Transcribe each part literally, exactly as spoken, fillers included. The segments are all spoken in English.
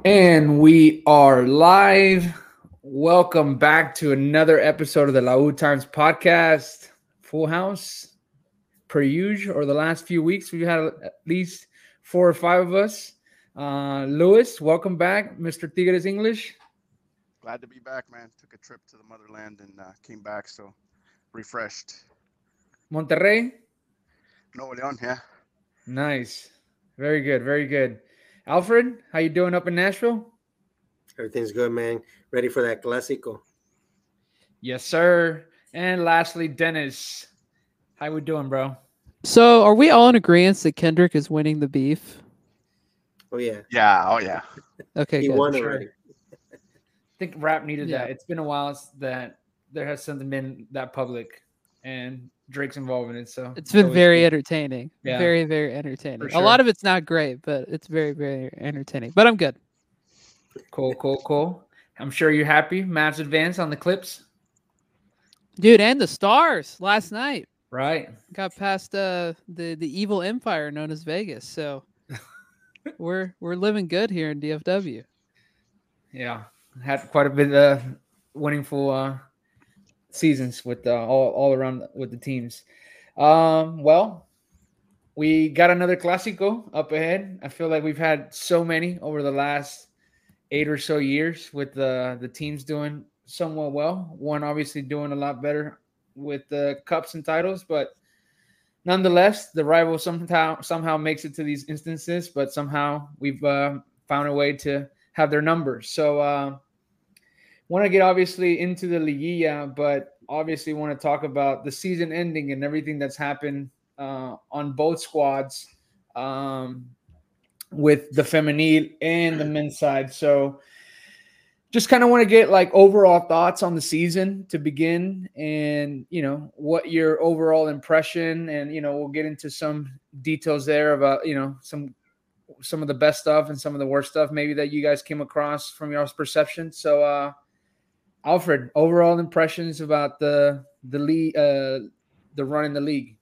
And we are live. Welcome back to another episode of the La U Times podcast. Full house, per usual, or the last few weeks, we've had at least four or five of us. Uh, Lewis, welcome back. mister Tigres English. Glad to be back, man. Took a trip to the motherland and uh, came back, so refreshed. Monterrey. Nuevo León, yeah. Nice. Very good. Very good. Alfred, how you doing up in Nashville? Everything's good, man. Ready for that clásico. Yes, sir. And lastly, Dennis. How we doing, bro? So, are we all in agreement that Kendrick is winning the beef? Oh yeah, Yeah, oh yeah. Okay, he good. won Sure. already. I think rap needed Yeah. that. It's been a while that there has something been that public, and Drake's involved in it. So It's been always very good. entertaining. Yeah. Very, very entertaining. For A sure. lot of it's not great, but it's very, very entertaining. But I'm good. Cool, cool, cool. I'm sure you're happy. Match advance on the Clips, Dude, and the Stars last night right? got past uh, the the evil empire known as Vegas. So we're we're living good here in D F W. Yeah, had quite a bit of winning full uh, seasons with uh, all all around with the teams. Um, well, we got another Clásico up ahead. I feel like we've had so many over the last eight or so years with the the teams doing somewhat well. One obviously doing a lot better with the cups and titles, but nonetheless, the rival somehow somehow makes it to these instances. But somehow we've uh, found a way to have their numbers. So, uh, want to get obviously into the Liguilla, but obviously want to talk about the season ending and everything that's happened uh, on both squads. Um, with the femenil and the men's side. So just kind of want to get like overall thoughts on the season to begin and, you know, what your overall impression and, you know, we'll get into some details there about, you know, some some of the best stuff and some of the worst stuff maybe that you guys came across from your perception. So uh Alfred, overall impressions about the the league uh the run in the league.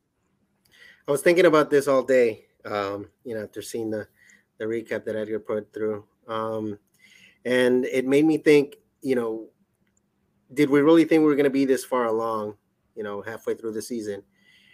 I was thinking about this all day. Um, you know, after seeing the the recap that Edgar put through, um, and it made me think. You know, did we really think we were going to be this far along? You know, halfway through the season,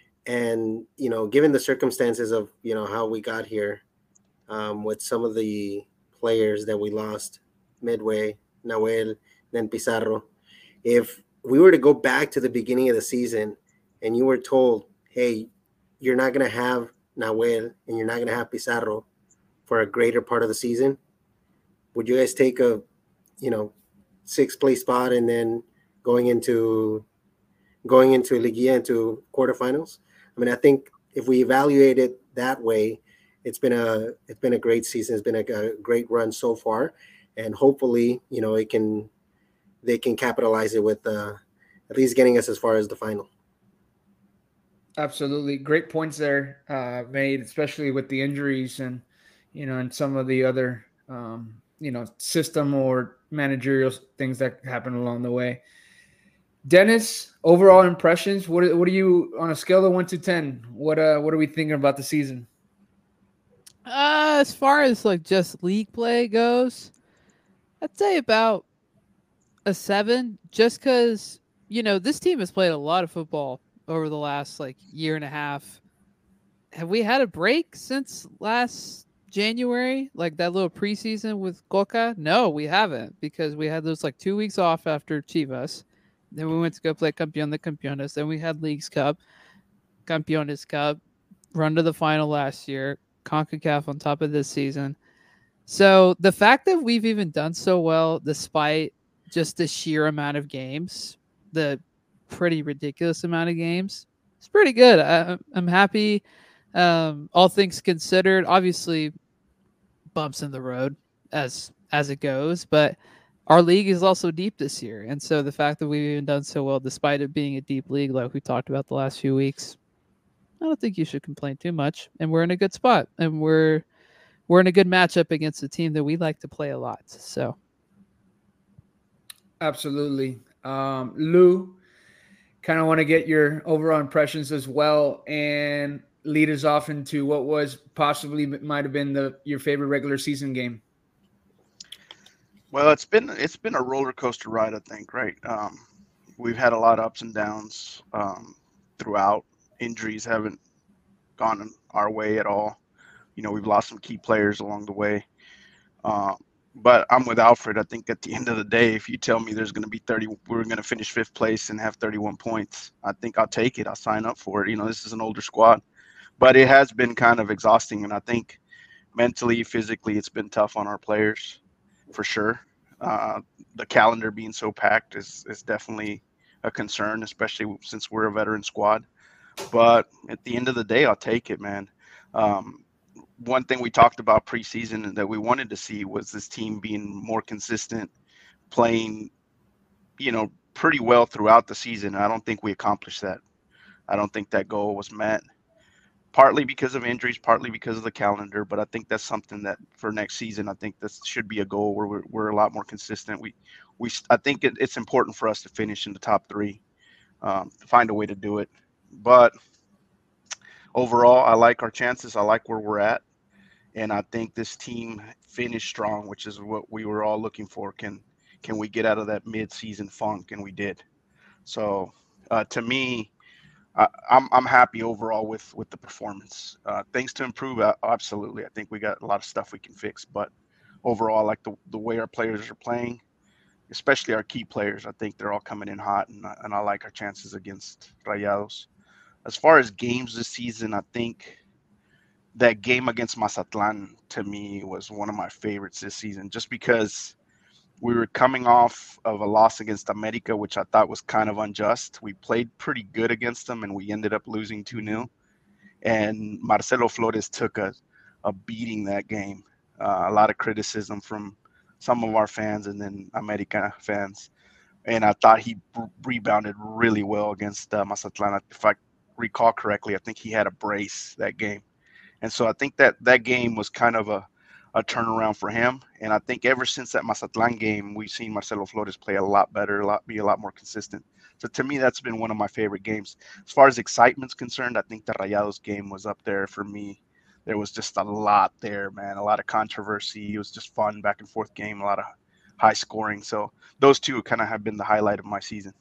and you know, given the circumstances of you know how we got here, um, with some of the players that we lost midway, Nahuel, then Pizarro. If we were to go back to the beginning of the season, and you were told, "Hey, you're not going to have Nahuel and you're not going to have Pizarro for a greater part of the season," would you guys take a, you know, sixth place spot and then going into going into Liguilla into quarterfinals? I mean, I think if we evaluate it that way, it's been a it's been a great season. It's been a, a great run so far, and hopefully, you know, it can they can capitalize it with uh, at least getting us as far as the final. Absolutely. Great points there uh, made, especially with the injuries and, you know, and some of the other, um, you know, system or managerial things that happen along the way. Dennis, overall impressions. What what are you on a scale of one to ten? What uh what are we thinking about the season? Uh, as far as like just league play goes, I'd say about a seven. Just because you know this team has played a lot of football over the last like year and a half. Have we had a break since last January? Like that little preseason with Coca? No, we haven't because we had those like two weeks off after Chivas. Then we went to go play Campeón de Campeones. Then we had Leagues Cup, Campeones Cup, run to the final last year, CONCACAF on top of this season. So the fact that we've even done so well despite just the sheer amount of games, the pretty ridiculous amount of games, it's pretty good. I, I'm happy. Um, all things considered, obviously bumps in the road as as it goes, but our league is also deep this year, and so the fact that we've even done so well, despite it being a deep league, like we talked about the last few weeks, I don't think you should complain too much. And we're in a good spot, and we're we're in a good matchup against a team that we like to play a lot. So, Absolutely. Um, Lou, kind of want to get your overall impressions as well and lead us off into what was possibly might have been the your favorite regular season game. Well, it's been it's been a roller coaster ride, I think, right? Um, we've had a lot of ups and downs um, throughout. Injuries haven't gone our way at all. You know, we've lost some key players along the way. Uh, but I'm with Alfred. I think at the end of the day, if you tell me there's going to be thirty, we're going to finish fifth place and have thirty-one points, I think I'll take it. I'll sign up for it. You know, this is an older squad, but it has been kind of exhausting. And I think mentally, physically, it's been tough on our players for sure. Uh, the calendar being so packed is, is definitely a concern, especially since we're a veteran squad. But at the end of the day, I'll take it, man. Um, one thing we talked about preseason that we wanted to see was this team being more consistent, playing, you know, pretty well throughout the season. I don't think we accomplished that. I don't think that goal was met, partly because of injuries, partly because of the calendar. But I think that's something that for next season, I think this should be a goal where we're, we're a lot more consistent. We, we, I think it, it's important for us to finish in the top three, um, to find a way to do it. But overall, I like our chances. I like where we're at. And I think this team finished strong, which is what we were all looking for. Can can we get out of that mid-season funk? And we did. So uh, to me, I, I'm I'm happy overall with with the performance. Uh, things to improve, uh, absolutely. I think we got a lot of stuff we can fix. But overall, I like the the way our players are playing, especially our key players. I think they're all coming in hot, and I, and I like our chances against Rayados. As far as games this season, I think that game against Mazatlan to me was one of my favorites this season, just because we were coming off of a loss against America, which I thought was kind of unjust. We played pretty good against them, and we ended up losing two nil. And Marcelo Flores took a, a beating that game. Uh, a lot of criticism from some of our fans and then America fans. And I thought he rebounded really well against uh, Mazatlan. If I recall correctly, I think he had a brace that game. And so I think that that game was kind of a, a turnaround for him. And I think ever since that Mazatlan game, we've seen Marcelo Flores play a lot better, a lot be a lot more consistent. So to me, that's been one of my favorite games. As far as excitement's concerned, I think the Rayados game was up there for me. There was just a lot there, man. A lot of controversy. It was just fun, back and forth game, a lot of high scoring. So those two kind of have been the highlight of my season.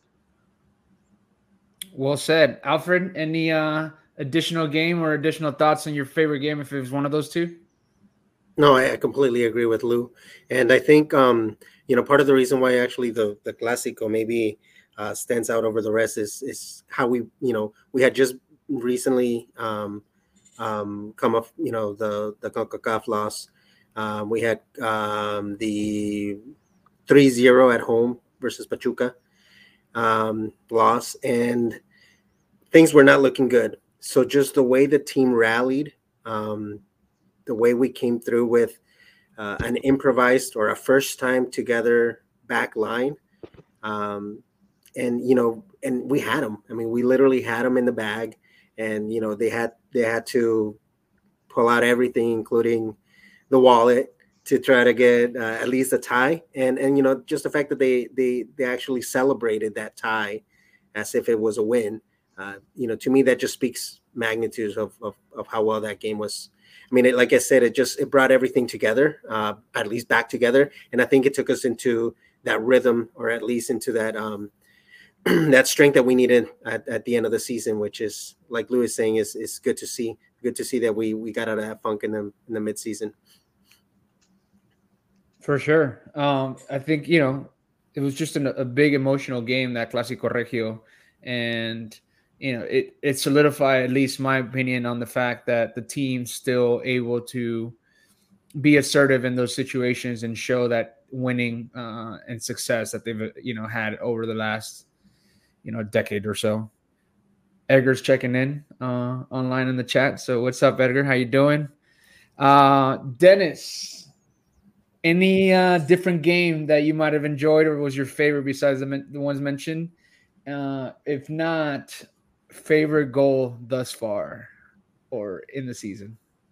Well said. Alfred, any uh, additional game or additional thoughts on your favorite game if it was one of those two? No, I completely agree with Lou. And I think, um, you know, part of the reason why actually the, the Clásico maybe uh, stands out over the rest is, is how we, you know, we had just recently um, um, come up, you know, the, the CONCACAF loss. Um, we had um, the three zero at home versus Pachuca um, loss, and things were not looking good. So just the way the team rallied, um, the way we came through with uh, an improvised or a first time together back line. Um, and, you know, and we had them. I mean, we literally had them in the bag, and, you know, they had, they had to pull out everything, including the wallet, to try to get uh, at least a tie. And, and, you know, just the fact that they, they, they actually celebrated that tie as if it was a win. Uh, you know, to me, that just speaks magnitudes of, of, of how well that game was. I mean, it, like I said, it just, it brought everything together, uh, at least back together. And I think it took us into that rhythm, or at least into that, um, that strength that we needed at, at the end of the season, which is, like Lou is saying, is, is good to see, good to see that we, we got out of that funk in the, in the mid season. For sure. Um, I think, you know, it was just an, a big emotional game, that Clásico Regio. And, you know, it, it solidified, at least my opinion, on the fact that the team's still able to be assertive in those situations and show that winning uh, and success that they've, you know, had over the last, you know, decade or so. Edgar's checking in uh, online in the chat. So what's up, Edgar? How you doing? Uh, Dennis, any uh, different game that you might have enjoyed or was your favorite besides the, the ones mentioned? Uh, if not, favorite goal thus far or in the season?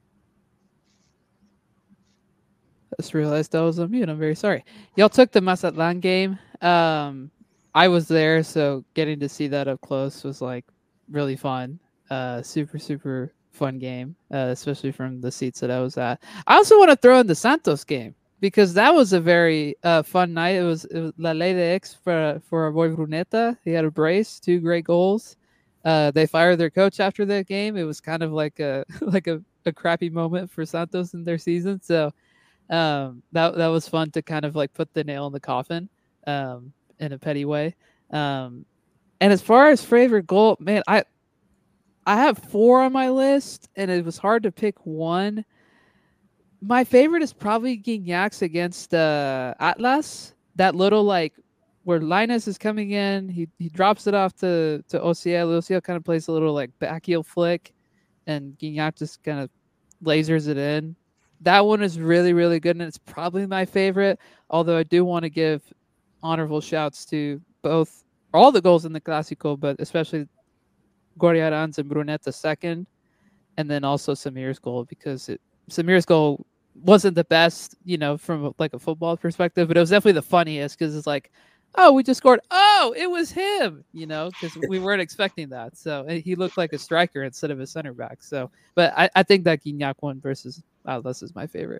I just realized I was on mute. I'm very sorry. Y'all took the Mazatlan game. Um, I was there, so getting to see that up close was like really fun. Uh, super, super fun game, uh, especially from the seats that I was at. I also want to throw in the Santos game. because that was a very uh, fun night. It was, it was La Ley de X for for our boy Bruneta. He had a brace, two great goals. Uh, they fired their coach after that game. It was kind of like a like a, a crappy moment for Santos in their season. So um, that that was fun to kind of like put the nail in the coffin um, in a petty way. Um, and as far as favorite goal, man, I I have four on my list, and it was hard to pick one. My favorite is probably Guignac's against uh, Atlas. That little like where Linus is coming in, he he drops it off to to Ociel. Ociel kind of plays a little like back heel flick, and Guignac just kind of lasers it in. That one is really really good, and it's probably my favorite. Although I do want to give honorable shouts to both all the goals in the Clásico, but especially Gorriaran's and Bruneta's second, and then also Samir's goal because it Samir's goal wasn't the best, you know, from like a football perspective, but it was definitely the funniest because it's like, oh, we just scored. Oh, it was him, you know, because we weren't expecting that. So he looked like a striker instead of a center back. So, but I, I think that Guignac one versus Atlas is my favorite.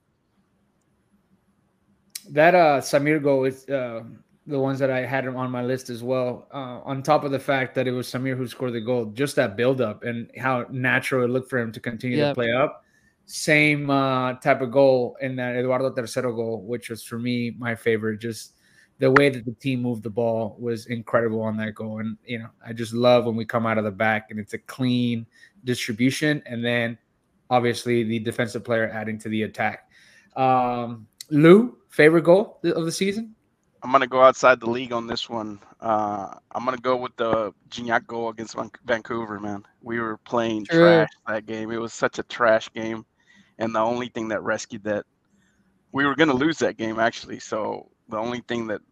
That uh, Samir goal is uh, the ones that I had on my list as well. Uh, on top of the fact that it was Samir who scored the goal, just that buildup and how natural it looked for him to continue yep. to play up. Same uh, type of goal in that Eduardo Tercero goal, which was for me my favorite. Just the way that the team moved the ball was incredible on that goal. And, you know, I just love when we come out of the back and it's a clean distribution. And then obviously the defensive player adding to the attack. Um, Lou, favorite goal of the season? I'm going to go outside the league on this one. Uh, I'm going to go with the Gignac goal against Vancouver, man. We were playing True. trash that game. It was such a trash game. And the only thing that rescued that, we were going to lose that game, actually. So the only thing that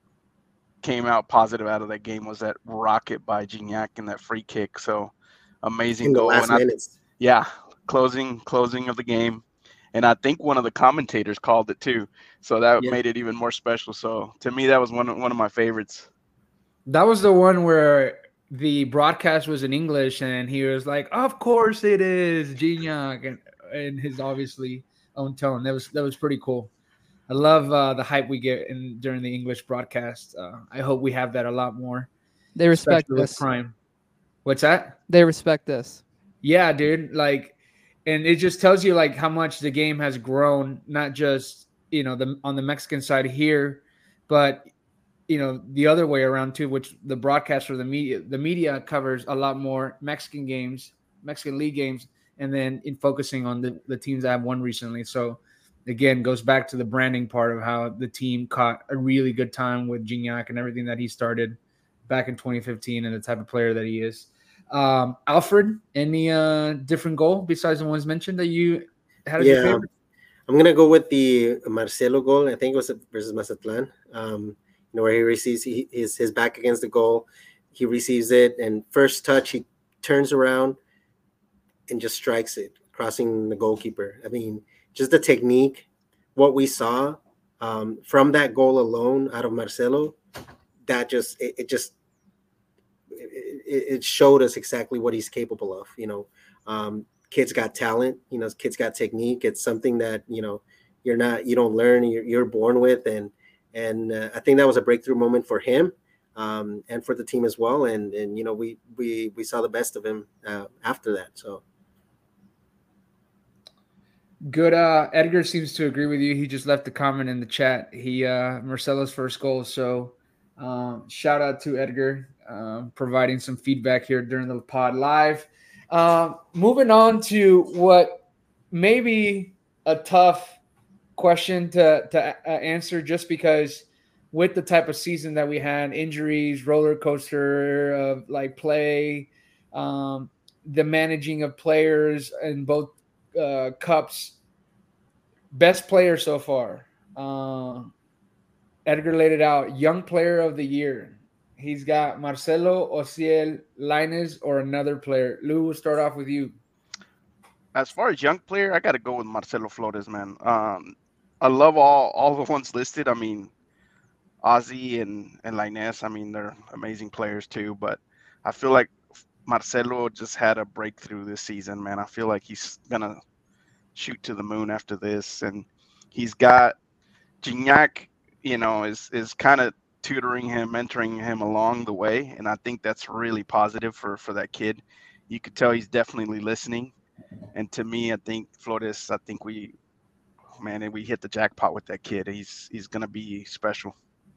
came out positive out of that game was that rocket by Gignac and that free kick. So amazing In the goal. last and I, minutes. Yeah, closing closing of the game. And I think one of the commentators called it too. So that yeah. made it even more special. So to me, that was one of, one of my favorites. That was the one where the broadcast was in English and he was like, of course it is Gignac, and, and his obviously own tone. That was that was pretty cool. I love uh, the hype we get in during the English broadcast. Uh, I hope we have that a lot more. They respect this. Prime. What's that? They respect this. Yeah, dude. Like, and it just tells you like how much the game has grown, not just, you know, the on the Mexican side here, but, you know, the other way around too, which the broadcast or the media, the media covers a lot more Mexican games, Mexican league games, and then in focusing on the, the teams that have won recently. So again, goes back to the branding part of how the team caught a really good time with Gignac and everything that he started back in twenty fifteen and the type of player that he is. Um, Alfred, any uh, different goal besides the ones mentioned that you had as yeah, your favorite? I'm going to go with the Marcelo goal. I think it was versus Mazatlan, um, you know, where he receives he, his, his back against the goal. He receives it, and first touch, he turns around and just strikes it, crossing the goalkeeper. I mean, just the technique, what we saw um, from that goal alone out of Marcelo, that just, it, it just, it, it showed us exactly what he's capable of. You know, um, kids got talent, you know, kids got technique. It's something that, you know, you're not, you don't learn, you're, you're born with. And, and uh, I think that was a breakthrough moment for him um, and for the team as well. And, and, you know, we, we, we saw the best of him uh, after that. So. Good. Uh, Edgar seems to agree with you. He just left a comment in the chat. He uh, Marcelo's first goal. So um, shout out to Edgar um, providing some feedback here during the pod live. Um, moving on to what may be a tough question to to uh, answer, just because with the type of season that we had, injuries, roller coaster of like play, um, the managing of players in both uh, cups. Best player so far. Uh, Edgar laid it out. Young player of the year. He's got Marcelo, Ociel, Lainez, or another player. Lou, we'll start off with you. As far as young player, I got to go with Marcelo Flores, man. Um, I love all all the ones listed. I mean, Ozzy and, and Lainez, I mean, they're amazing players too. But I feel like Marcelo just had a breakthrough this season, man. I feel like he's going to shoot to the moon after this. And he's got Gignac, you know, is is kind of tutoring him, mentoring him along the way, and I think that's really positive for for that kid. You could tell he's definitely listening. And to me, I think Flores, I think we, man, we hit the jackpot with that kid. He's he's gonna be special.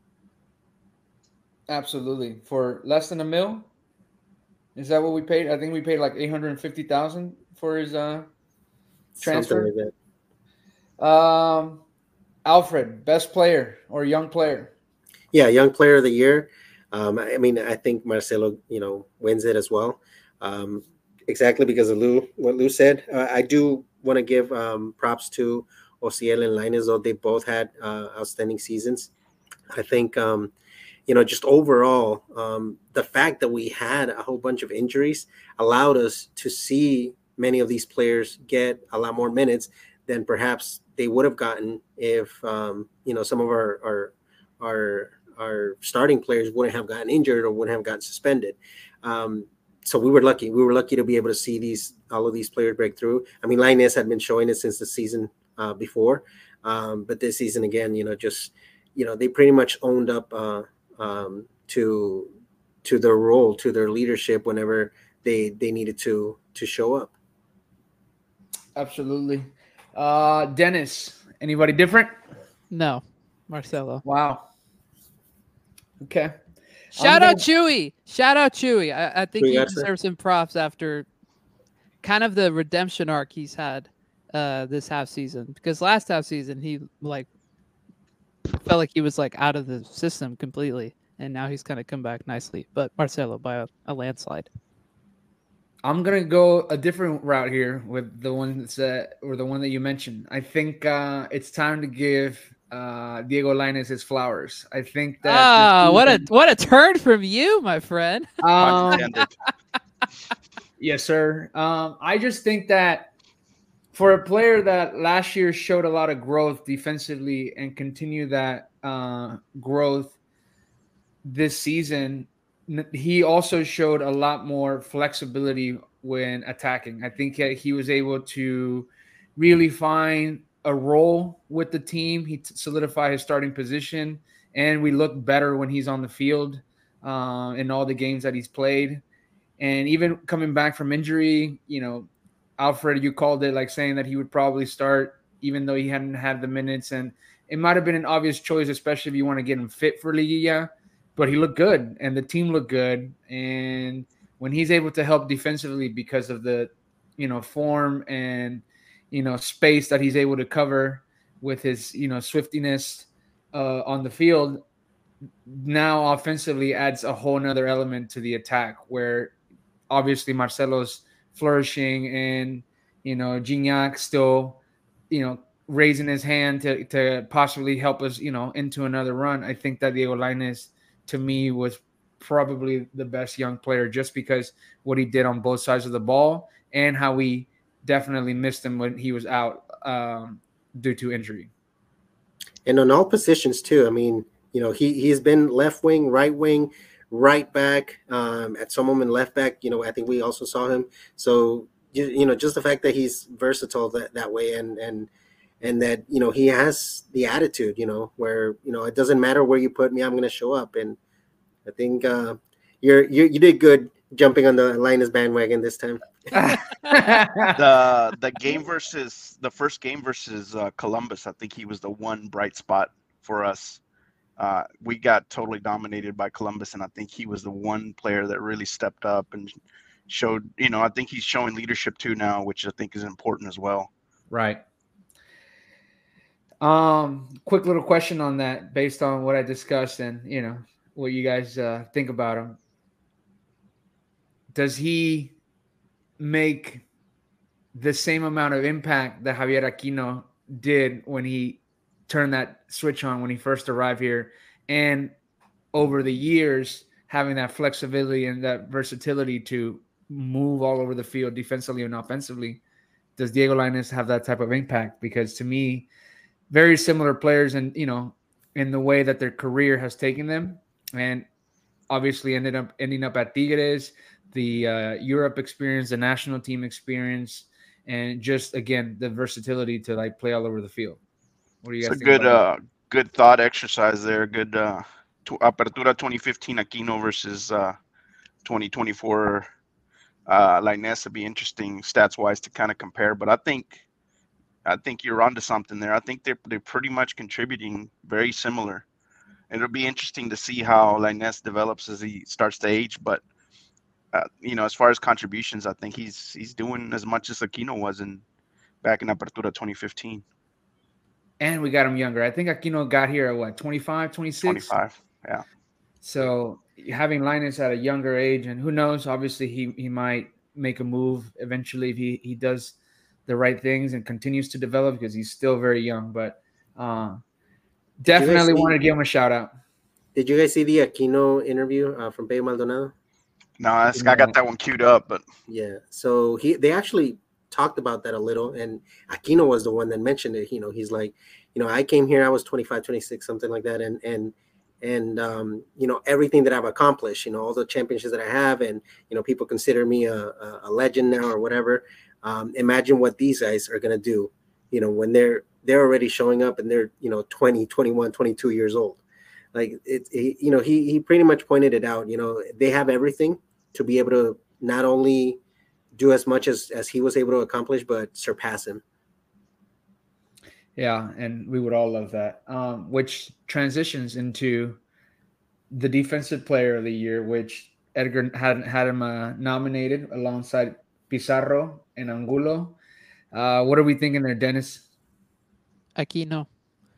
Absolutely. For less than a mil, is that what we paid? I think we paid like eight hundred and fifty thousand for his uh transfer. Something like that. Um, Alfred, best player or young player? Yeah, young player of the year. Um, I mean, I think Marcelo, you know, wins it as well. Um, exactly because of Lou, what Lou said. Uh, I do want to give um, props to Ociel and Lainez, though they both had uh, outstanding seasons. I think, um, you know, just overall, um, the fact that we had a whole bunch of injuries allowed us to see many of these players get a lot more minutes than perhaps they would have gotten if, um, you know, some of our, our, our, our starting players wouldn't have gotten injured or wouldn't have gotten suspended. Um, so we were lucky. We were lucky to be able to see these, all of these players break through. I mean, Lainez had been showing it since the season uh, before. Um, but this season again, you know, just, you know, they pretty much owned up uh, um, to, to their role, to their leadership whenever they, they needed to, to show up. Absolutely. Uh, Dennis, anybody different? No, Marcelo. Wow. Okay. Shout I'm out Chewy. Shout out Chewy. I, I think Chewy he Gotcha. deserves some props after kind of the redemption arc he's had uh, this half season. Because last half season he like felt like he was like out of the system completely, and now he's kind of come back nicely. But Marcelo by a, a landslide. I'm gonna go a different route here with the one that's uh, or the one that you mentioned. I think uh, it's time to give uh, Diego Lainez his flowers. I think that. Ah, this what a season- what a turn from you, my friend. Pun Um, intended. yes, sir. Um, I just think that for a player that last year showed a lot of growth defensively and continue that uh, growth this season, n- he also showed a lot more flexibility when attacking. I think that he was able to really find a role with the team. He t- solidified his starting position, and we look better when he's on the field uh, in all the games that he's played. And even coming back from injury, you know, Alfred, you called it like saying that he would probably start even though he hadn't had the minutes. And it might have been an obvious choice, especially if you want to get him fit for Liguilla. But he looked good, and the team looked good. And when he's able to help defensively because of the, you know, form and, you know, space that he's able to cover with his, you know, swiftiness uh, on the field, now offensively adds a whole nother element to the attack where obviously Marcelo's flourishing and, you know, Gignac still, you know, raising his hand to, to possibly help us, you know, into another run. I think that Diego Lainez, to me, was probably the best young player just because what he did on both sides of the ball and how we definitely missed him when he was out um, due to injury. And on all positions too. I mean, you know, he he's been left wing, right wing, right back, um, at some moment left back. You know, I think we also saw him. So you, you know, just the fact that he's versatile that, that way, and and and that, you know, he has the attitude, you know, where, you know, it doesn't matter where you put me, I'm going to show up. And I think uh, you're you you did good jumping on the Lainez bandwagon this time. the the game versus the first game versus uh, Columbus, I think he was the one bright spot for us. Uh, we got totally dominated by Columbus, and I think he was the one player that really stepped up and showed, you know, I think he's showing leadership too now, which I think is important as well. Right. Um, quick little question on that based on what I discussed and, you know, what you guys uh, think about him. Does he make the same amount of impact that Javier Aquino did when he turned that switch on when he first arrived here, and over the years having that flexibility and that versatility to move all over the field defensively and offensively? Does Diego Lainez have that type of impact? Because to me, very similar players, and, you know, in the way that their career has taken them, and obviously ended up ending up at Tigres, the uh, Europe experience, the national team experience, and just again the versatility to like play all over the field. What do you guys It's a think good about uh, good thought exercise there. Good uh, to, Apertura twenty fifteen Aquino versus uh, twenty twenty-four uh, Lainez would be interesting stats wise to kind of compare. But I think I think you're onto something there. I think they're they're pretty much contributing very similar. It'll be interesting to see how Lainez develops as he starts to age. But uh, you know, as far as contributions, I think he's he's doing as much as Aquino was in back in Apertura twenty fifteen. And we got him younger. I think Aquino got here at what, twenty-five, twenty-six? twenty-five, yeah. So having Linus at a younger age, and who knows, obviously he he might make a move eventually if he, he does the right things and continues to develop, because he's still very young. But uh, definitely see, wanted to give him a shout out. Did you guys see the Aquino interview uh, from Pedro Maldonado? No, I, I got that one queued up, but yeah. So he they actually talked about that a little, and Aquino was the one that mentioned it. You know, he's like, you know, I came here, I was twenty-five, twenty-six, something like that, and and and um, you know, everything that I've accomplished, you know, all the championships that I have, and you know, people consider me a, a, a legend now or whatever. Um, imagine what these guys are gonna do, you know, when they're they're already showing up and they're, you know, twenty, twenty-one, twenty-two years old. Like it, it you know, he he pretty much pointed it out. You know, they have everything to be able to not only do as much as, as he was able to accomplish, but surpass him. Yeah, and we would all love that. Um, which transitions into the defensive player of the year, which Edgar had had him uh, nominated alongside Pizarro and Angulo. Uh, what are we thinking there, Dennis? Aquino.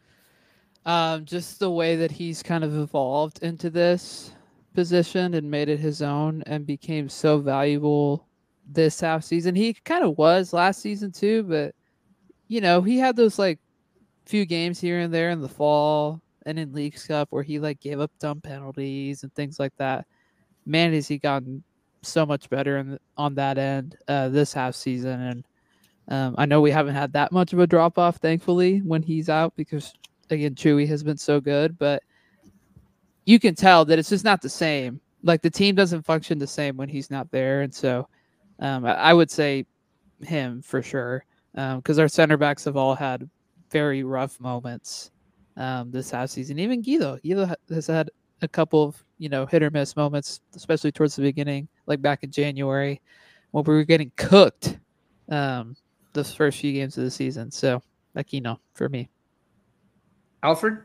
Um, just the way that he's kind of evolved into this position and made it his own and became so valuable this half season. He kind of was last season too, but you know, he had those like few games here and there in the fall and in Leagues Cup where he like gave up dumb penalties and things like that. Man, has he gotten so much better in, on that end uh, this half season. And um, I know we haven't had that much of a drop off, thankfully, when he's out, because again, Chewy has been so good, but you can tell that it's just not the same. Like the team doesn't function the same when he's not there. And so um, I, I would say him for sure. Because um, our center backs have all had very rough moments um, this half season. Even Guido, Guido has had a couple of, you know, hit or miss moments, especially towards the beginning, like back in January when we were getting cooked um, the first few games of the season. So, Aquino for me. Alfred?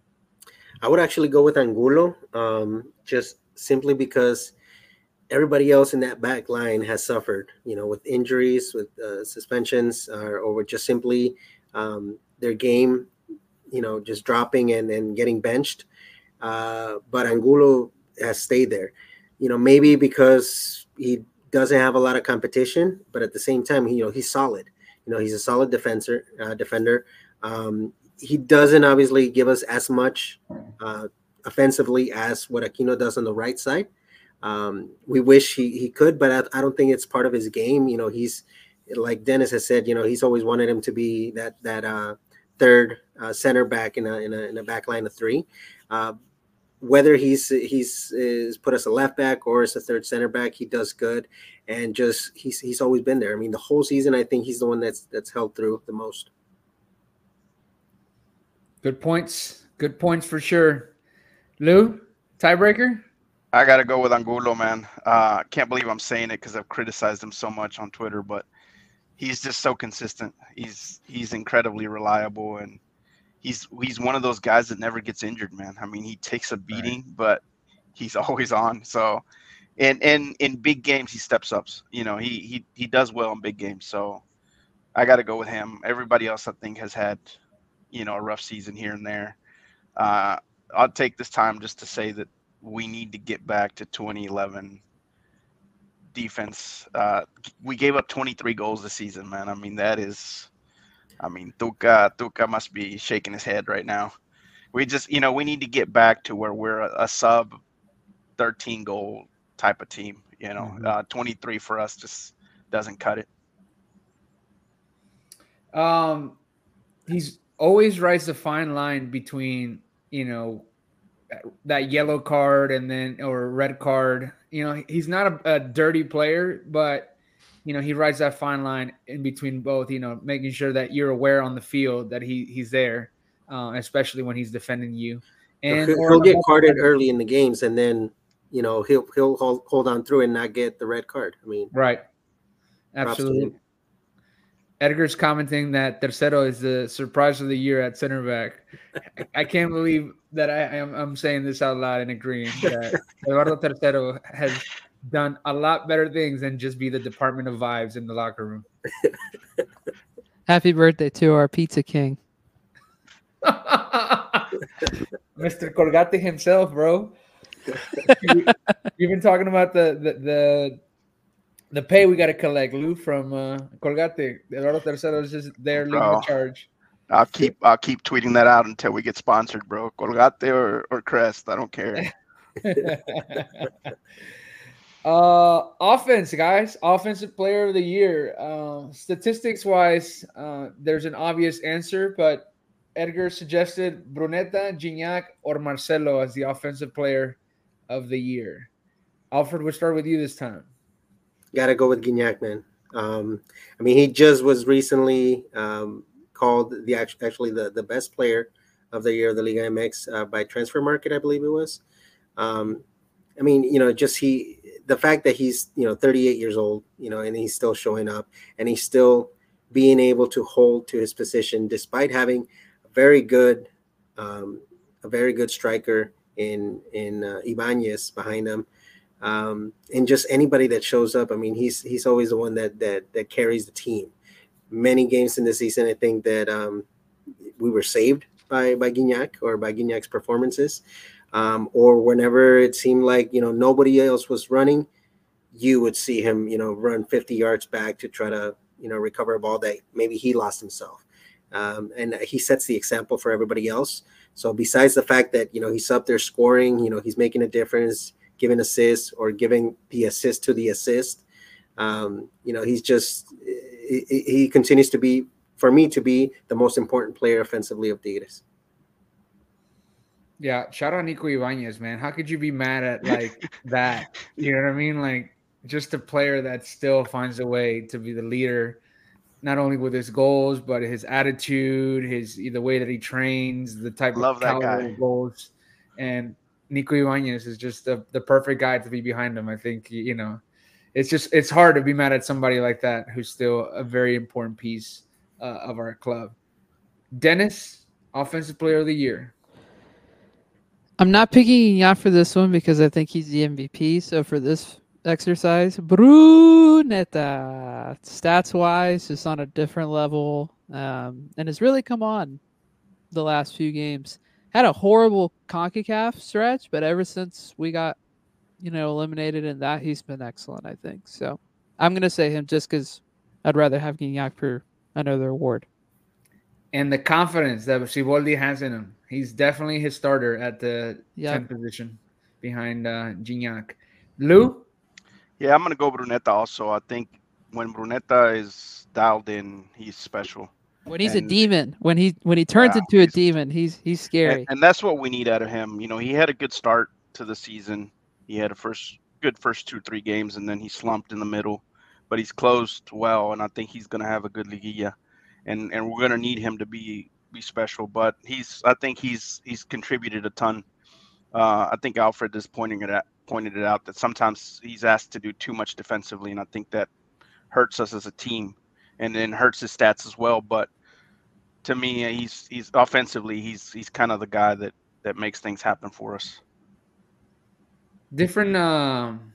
I would actually go with Angulo, um, just simply because everybody else in that back line has suffered, you know, with injuries, with uh, suspensions, or, or with just simply um, their game, you know, just dropping and, and getting benched. Uh, but Angulo has stayed there, you know, maybe because he doesn't have a lot of competition, but at the same time, he, you know, he's solid. You know, he's a solid defender. Uh, defender. Um, he doesn't obviously give us as much uh, offensively as what Aquino does on the right side. Um, we wish he, he could, but I, I don't think it's part of his game. You know, he's like Dennis has said, you know, he's always wanted him to be that, that uh, third uh, center back in a, in a, in a back line of three. Uh, whether he's, he's is put us a left back or as a third center back, he does good. And just, he's, he's always been there. I mean, the whole season, I think he's the one that's, that's held through the most. Good points. Good points for sure. Lou, tiebreaker? I got to go with Angulo, man. Uh, can't believe I'm saying it because I've criticized him so much on Twitter, but he's just so consistent. He's he's incredibly reliable, and he's he's one of those guys that never gets injured, man. I mean, he takes a beating, right, but he's always on. So, and and in big games, he steps up. You know, he he he does well in big games. So, I got to go with him. Everybody else, I think, has had, you know, a rough season here and there. Uh, I'll take this time just to say that we need to get back to twenty eleven defense. Uh, we gave up twenty-three goals this season, man. I mean, that is, I mean, Tuca, Tuca must be shaking his head right now. We just, you know, we need to get back to where we're a, a sub thirteen goal type of team. You know, mm-hmm. uh, twenty-three for us just doesn't cut it. Um, he's always rides the fine line between, you know, that yellow card and then or red card. You know, he's not a, a dirty player, but you know, he rides that fine line in between both, you know, making sure that you're aware on the field that he he's there. uh, especially when he's defending you. And And he'll, or he'll get carded early in the games, and then you know he'll he'll hold, hold on through and not get the red card. I mean, right, props to absolutely. him. Edgar's commenting that Tercero is the surprise of the year at center back. I, I can't believe that I am I'm saying this out loud and agreeing that Eduardo Tercero has done a lot better things than just be the department of vibes in the locker room. Happy birthday to our pizza king. Mister Colgate himself, bro. you, you've been talking about the the the, the pay we got to collect, Lou, from uh, Colgate. Eduardo Tercero is just there leading Bro. the charge. I'll keep I'll keep tweeting that out until we get sponsored, bro. Colgate or, or Crest, I don't care. uh, offense, guys. Offensive player of the year. Uh, statistics wise, uh, there's an obvious answer, but Edgar suggested Bruneta, Gignac, or Marcelo as the offensive player of the year. Alfred, we'll start with you this time. Got to go with Gignac, man. Um, I mean, he just was recently um, called the actually the, the best player of the year of the Liga M X uh, by Transfer Market, I believe it was. Um, I mean, you know, just he the fact that he's you know thirty-eight years old, you know, and he's still showing up and he's still being able to hold to his position despite having a very good, um, a very good striker in in uh, Ibanez behind him. Um, and just anybody that shows up. I mean, he's he's always the one that that that carries the team. Many games in the season, I think that um, we were saved by by Gignac or by Gignac's performances, um, or whenever it seemed like you know nobody else was running, you would see him you know run fifty yards back to try to you know recover a ball that maybe he lost himself, um, and he sets the example for everybody else. So besides the fact that you know he's up there scoring, you know he's making a difference, giving assists or giving the assist to the assist. Um, you know, he's just, he, he continues to be, for me, to be the most important player offensively of Tigres. Yeah, shout out Nico Ibanez, man. How could you be mad at like that? You know what I mean? Like just a player that still finds a way to be the leader, not only with his goals, but his attitude, his the way that he trains, the type Love of that caliber guy. of goals. And Nico Ibanez is just the, the perfect guy to be behind him. I think, you know, it's just, it's hard to be mad at somebody like that who's still a very important piece uh, of our club. Dennis, offensive player of the year. I'm not picking Gignac for this one because I think he's the M V P. So for this exercise, Bruneta, stats-wise, just on a different level, um, and has really come on the last few games. Had a horrible CONCACAF stretch, but ever since we got, you know, eliminated in that, he's been excellent, I think. So I'm going to say him just because I'd rather have Gignac for another award. And the confidence that Siboldi has in him. He's definitely his starter at the Yep. tenth position behind uh, Gignac. Lou? Yeah, I'm going to go Bruneta also. I think when Bruneta is dialed in, he's special. When he's And- a demon, when he when he turns Yeah, into a he's- demon, he's he's scary. And, and that's what we need out of him. You know, he had a good start to the season. He had a first good first two, three games, and then he slumped in the middle. But he's closed well, and I think he's going to have a good liguilla. And and we're going to need him to be be special. But he's I think he's he's contributed a ton. Uh, I think Alfred is pointing it at pointed it out that sometimes he's asked to do too much defensively, and I think that hurts us as a team, and then hurts his stats as well. But to me, he's he's offensively, he's he's kind of the guy that that makes things happen for us. Different um,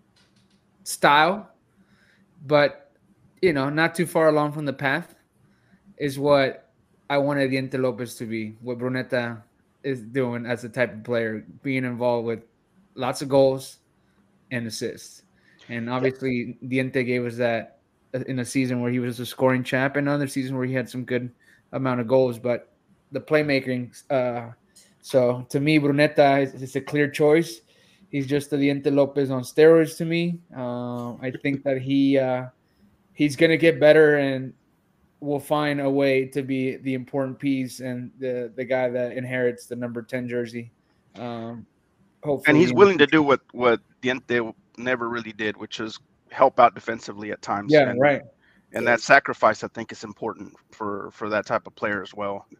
style, but, you know, not too far along from the path is what I wanted Diente Lopez to be, what Bruneta is doing as a type of player, being involved with lots of goals and assists. And obviously, Diente gave us that in a season where he was a scoring champ and another season where he had some good amount of goals, but the playmaking. Uh, so to me, Bruneta is, is a clear choice. He's just the Diente Lopez on steroids to me. Uh, I think that he uh, he's going to get better and will find a way to be the important piece and the, the guy that inherits the number ten jersey. Um, hopefully, And he's in- willing to do what what Diente never really did, which is help out defensively at times. Yeah, and, right. And that sacrifice, I think, is important for for that type of player as well.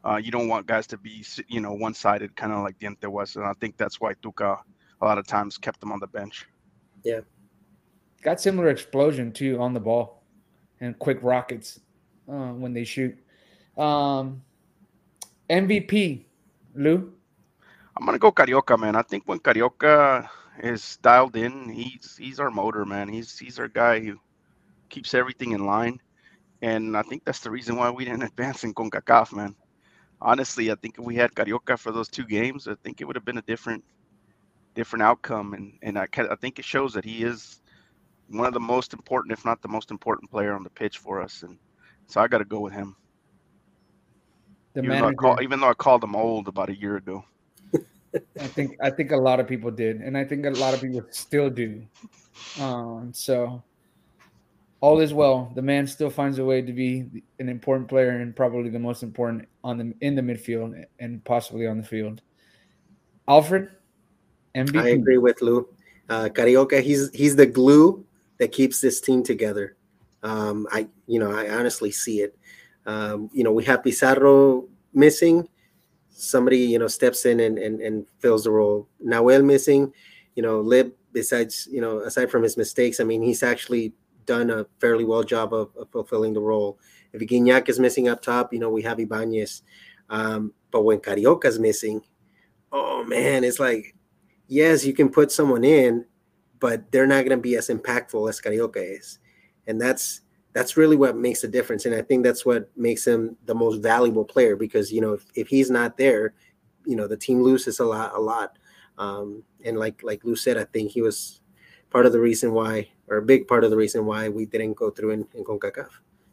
Uh, you don't want guys to be, you know, one-sided, kind of like Diente was, and I think that's why Tuca a lot of times kept them on the bench. Yeah, got similar explosion too on the ball, and quick rockets uh, when they shoot. Um, M V P, Lou. I'm gonna go Carioca, man. I think when Carioca is dialed in, he's he's our motor, man. He's he's our guy who keeps everything in line, and I think that's the reason why we didn't advance in CONCACAF, man. Honestly, I think if we had Carioca for those two games, I think it would have been a different different outcome, and and I I think it shows that he is one of the most important, if not the most important player on the pitch for us, and so I got to go with him. The even, manager. though I call, even though I called him old about a year ago. I think I think a lot of people did, and I think a lot of people still do. Um, so all is well. The man still finds a way to be an important player and probably the most important on the in the midfield and possibly on the field. Alfred, M V P. I agree with Lou. Uh, Carioca, he's he's the glue that keeps this team together. Um, I you know I honestly see it. Um, you know we have Pizarro missing. Somebody, you know, steps in and, and, and fills the role. Nahuel missing, you know, Lib, besides, you know, aside from his mistakes, I mean, he's actually done a fairly well job of, of fulfilling the role. If Guignac is missing up top, you know, we have Ibanez. Um, but when Carioca's missing, oh, man, it's like, yes, you can put someone in, but they're not going to be as impactful as Carioca is. And that's, That's really what makes a difference. And I think that's what makes him the most valuable player because, you know, if, if he's not there, you know, the team loses a lot, a lot. Um, and like, like Lou said, I think he was part of the reason why, or a big part of the reason why we didn't go through in, in CONCACAF.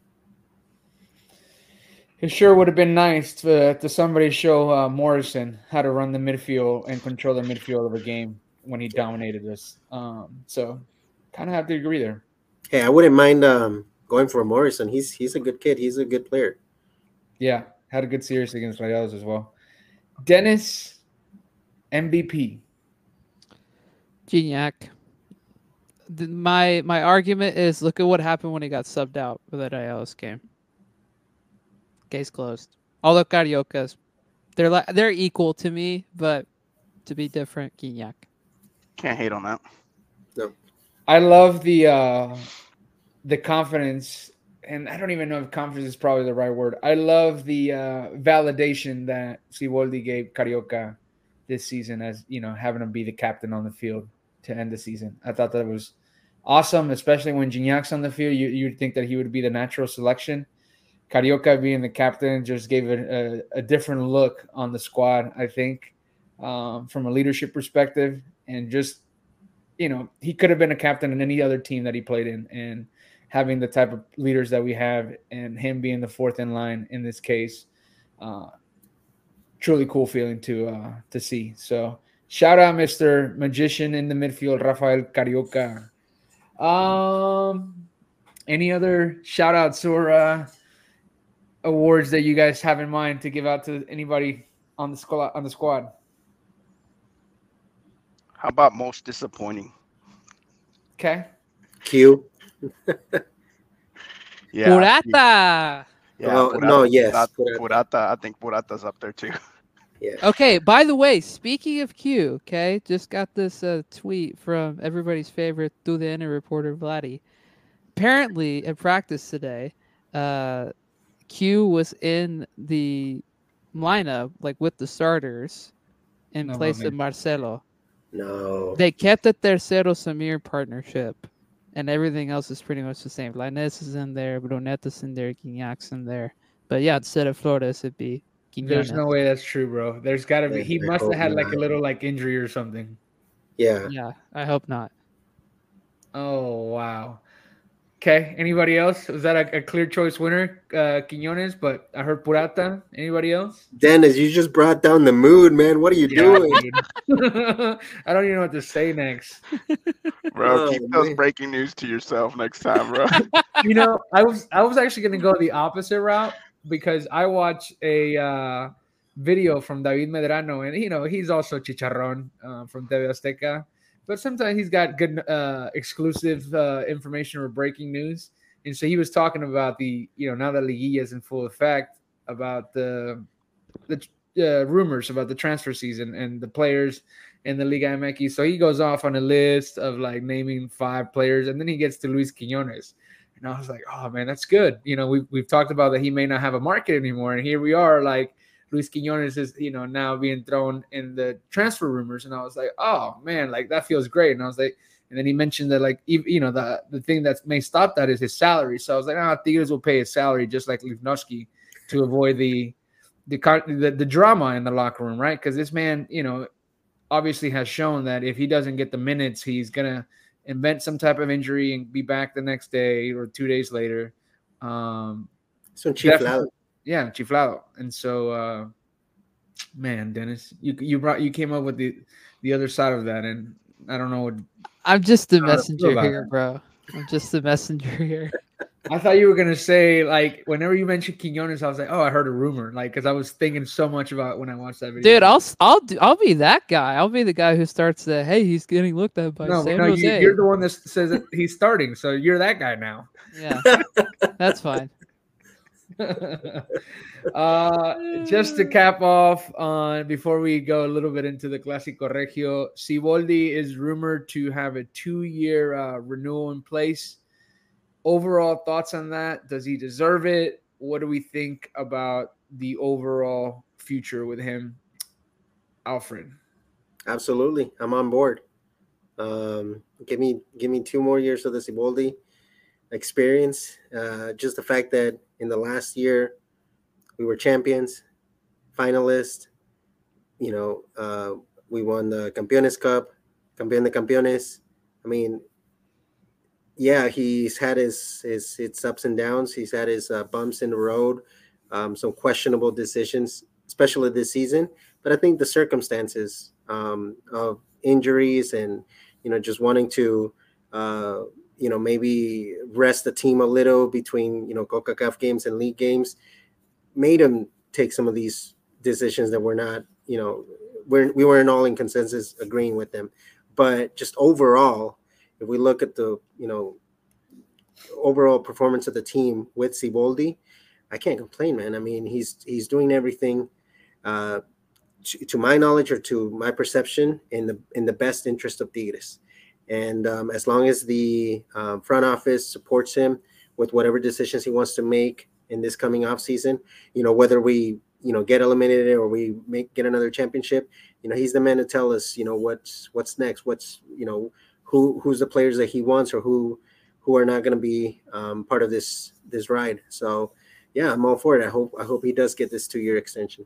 It sure would have been nice to, to somebody show uh, Morrison how to run the midfield and control the midfield of a game when he dominated us. Um, so kind of have to agree there. Hey, I wouldn't mind um, going for Morrison. He's he's a good kid. He's a good player. Yeah, had a good series against Rayados as well. Dennis, M V P. Gignac. The, my my argument is look at what happened when he got subbed out for that Rayados game. Case closed. All the Cariocas, they're like they're equal to me, but to be different, Gignac. Can't hate on that. No. I love the uh, the confidence, and I don't even know if confidence is probably the right word. I love the uh, validation that Siboldi gave Carioca this season as, you know, having him be the captain on the field to end the season. I thought that was awesome, especially when Gignac's on the field. You you'd think that he would be the natural selection. Carioca being the captain just gave it a, a different look on the squad, I think, um, from a leadership perspective. And just, you know, he could have been a captain in any other team that he played in. And having the type of leaders that we have and him being the fourth in line in this case, uh, truly cool feeling to uh, to see. So shout out Mister Magician in the midfield, Rafael Carioca. Um, any other shout outs or uh, awards that you guys have in mind to give out to anybody on the squad? On the squad, how about most disappointing? Okay, Q. Yeah, Purata. Yeah, Oh, Purata, no, yes, Purata, Purata. Purata. I think Purata's up there too. Yeah. Okay, by the way, speaking of Q, okay, just got this uh, tweet from everybody's favorite Tu D N reporter, Vladdy. Apparently, at practice today, uh, Q was in the lineup, like with the starters, in No place mames. of Marcelo. No. They kept the Tercero Samir partnership, and everything else is pretty much the same. Lainez is in there, Bruneta's in there, Guignac's in there. But yeah, instead of Flores, it'd be there's Quiñones. no way that's true, bro. There's got to be. I- He I must have hope had like a not. little like injury or something. Yeah. Yeah, I hope not. Oh wow. Okay. Anybody else? Was that a, a clear choice winner, uh, Quiñones? But I heard Purata. Anybody else? Dennis, you just brought down the mood, man. What are you doing? dude. I don't even know what to say next. Bro, Oh, keep those man. breaking news to yourself next time, bro. You know, I was I was actually going to go the opposite route because I watched a uh, video from David Medrano, and you know he's also chicharrón uh, from T V Azteca, but sometimes he's got good uh, exclusive uh, information or breaking news. And so he was talking about the, you know, now that Liguilla is in full effect, about the the uh, rumors about the transfer season and the players in the Liga M X. So he goes off on a list of like naming five players, and then he gets to Luis Quiñones. And I was like, oh man, that's good. You know, we've we've talked about that he may not have a market anymore, and here we are, like Luis Quiñones is, you know, now being thrown in the transfer rumors, and I was like, oh man, like that feels great. And I was like, and then he mentioned that like you know the the thing that may stop that is his salary. So I was like, ah, oh, Tigres will pay his salary just like Lewandowski to avoid the the the, the drama in the locker room, right? Because this man, you know, obviously has shown that if he doesn't get the minutes, he's gonna invent some type of injury and be back the next day or two days later. Um, so chiflado. Yeah, chiflado. And so, uh, man, Dennis, you you brought you came up with the the other side of that, and I don't know what. I'm just the messenger here, bro. I'm just the messenger here. I thought you were gonna say like whenever you mentioned Quiñones, I was like, oh, I heard a rumor, like because I was thinking so much about when I watched that video. Dude, I'll I'll do, I'll be that guy. I'll be the guy who starts the hey, he's getting looked at by no, San no, Jose. You, you're the one that says that he's starting, so you're that guy now. Yeah, that's fine. uh, just to cap off on before we go a little bit into the Clásico Regio, Siboldi is rumored to have a two-year uh, renewal in place. Overall thoughts on that? Does he deserve it? What do we think about the overall future with him, Alfred? Absolutely, I'm on board. Um, give me give me two more years of the Siboldi experience. Uh, just the fact that in the last year we were champions, finalists. You know, uh, we won the Campeones Cup, Campeón de Campeones. I mean, yeah, he's had his his his ups and downs. He's had his uh, bumps in the road, um, some questionable decisions, especially this season. But I think the circumstances um, of injuries and you know just wanting to uh, you know maybe rest the team a little between you know CONCACAF games and league games made him take some of these decisions that were not you know we're, we weren't all in consensus agreeing with them. But just overall, if we look at the, you know, overall performance of the team with Siboldi, I can't complain, man. I mean, he's he's doing everything, uh, to, to my knowledge or to my perception, in the in the best interest of Tigres. And um, as long as the um, front office supports him with whatever decisions he wants to make in this coming off season, you know, whether we you know get eliminated or we make get another championship, you know, he's the man to tell us, you know, what's what's next, what's you know. Who who's the players that he wants or who who are not going to be um, part of this this ride. So yeah, I'm all for it. I hope I hope he does get this two year extension.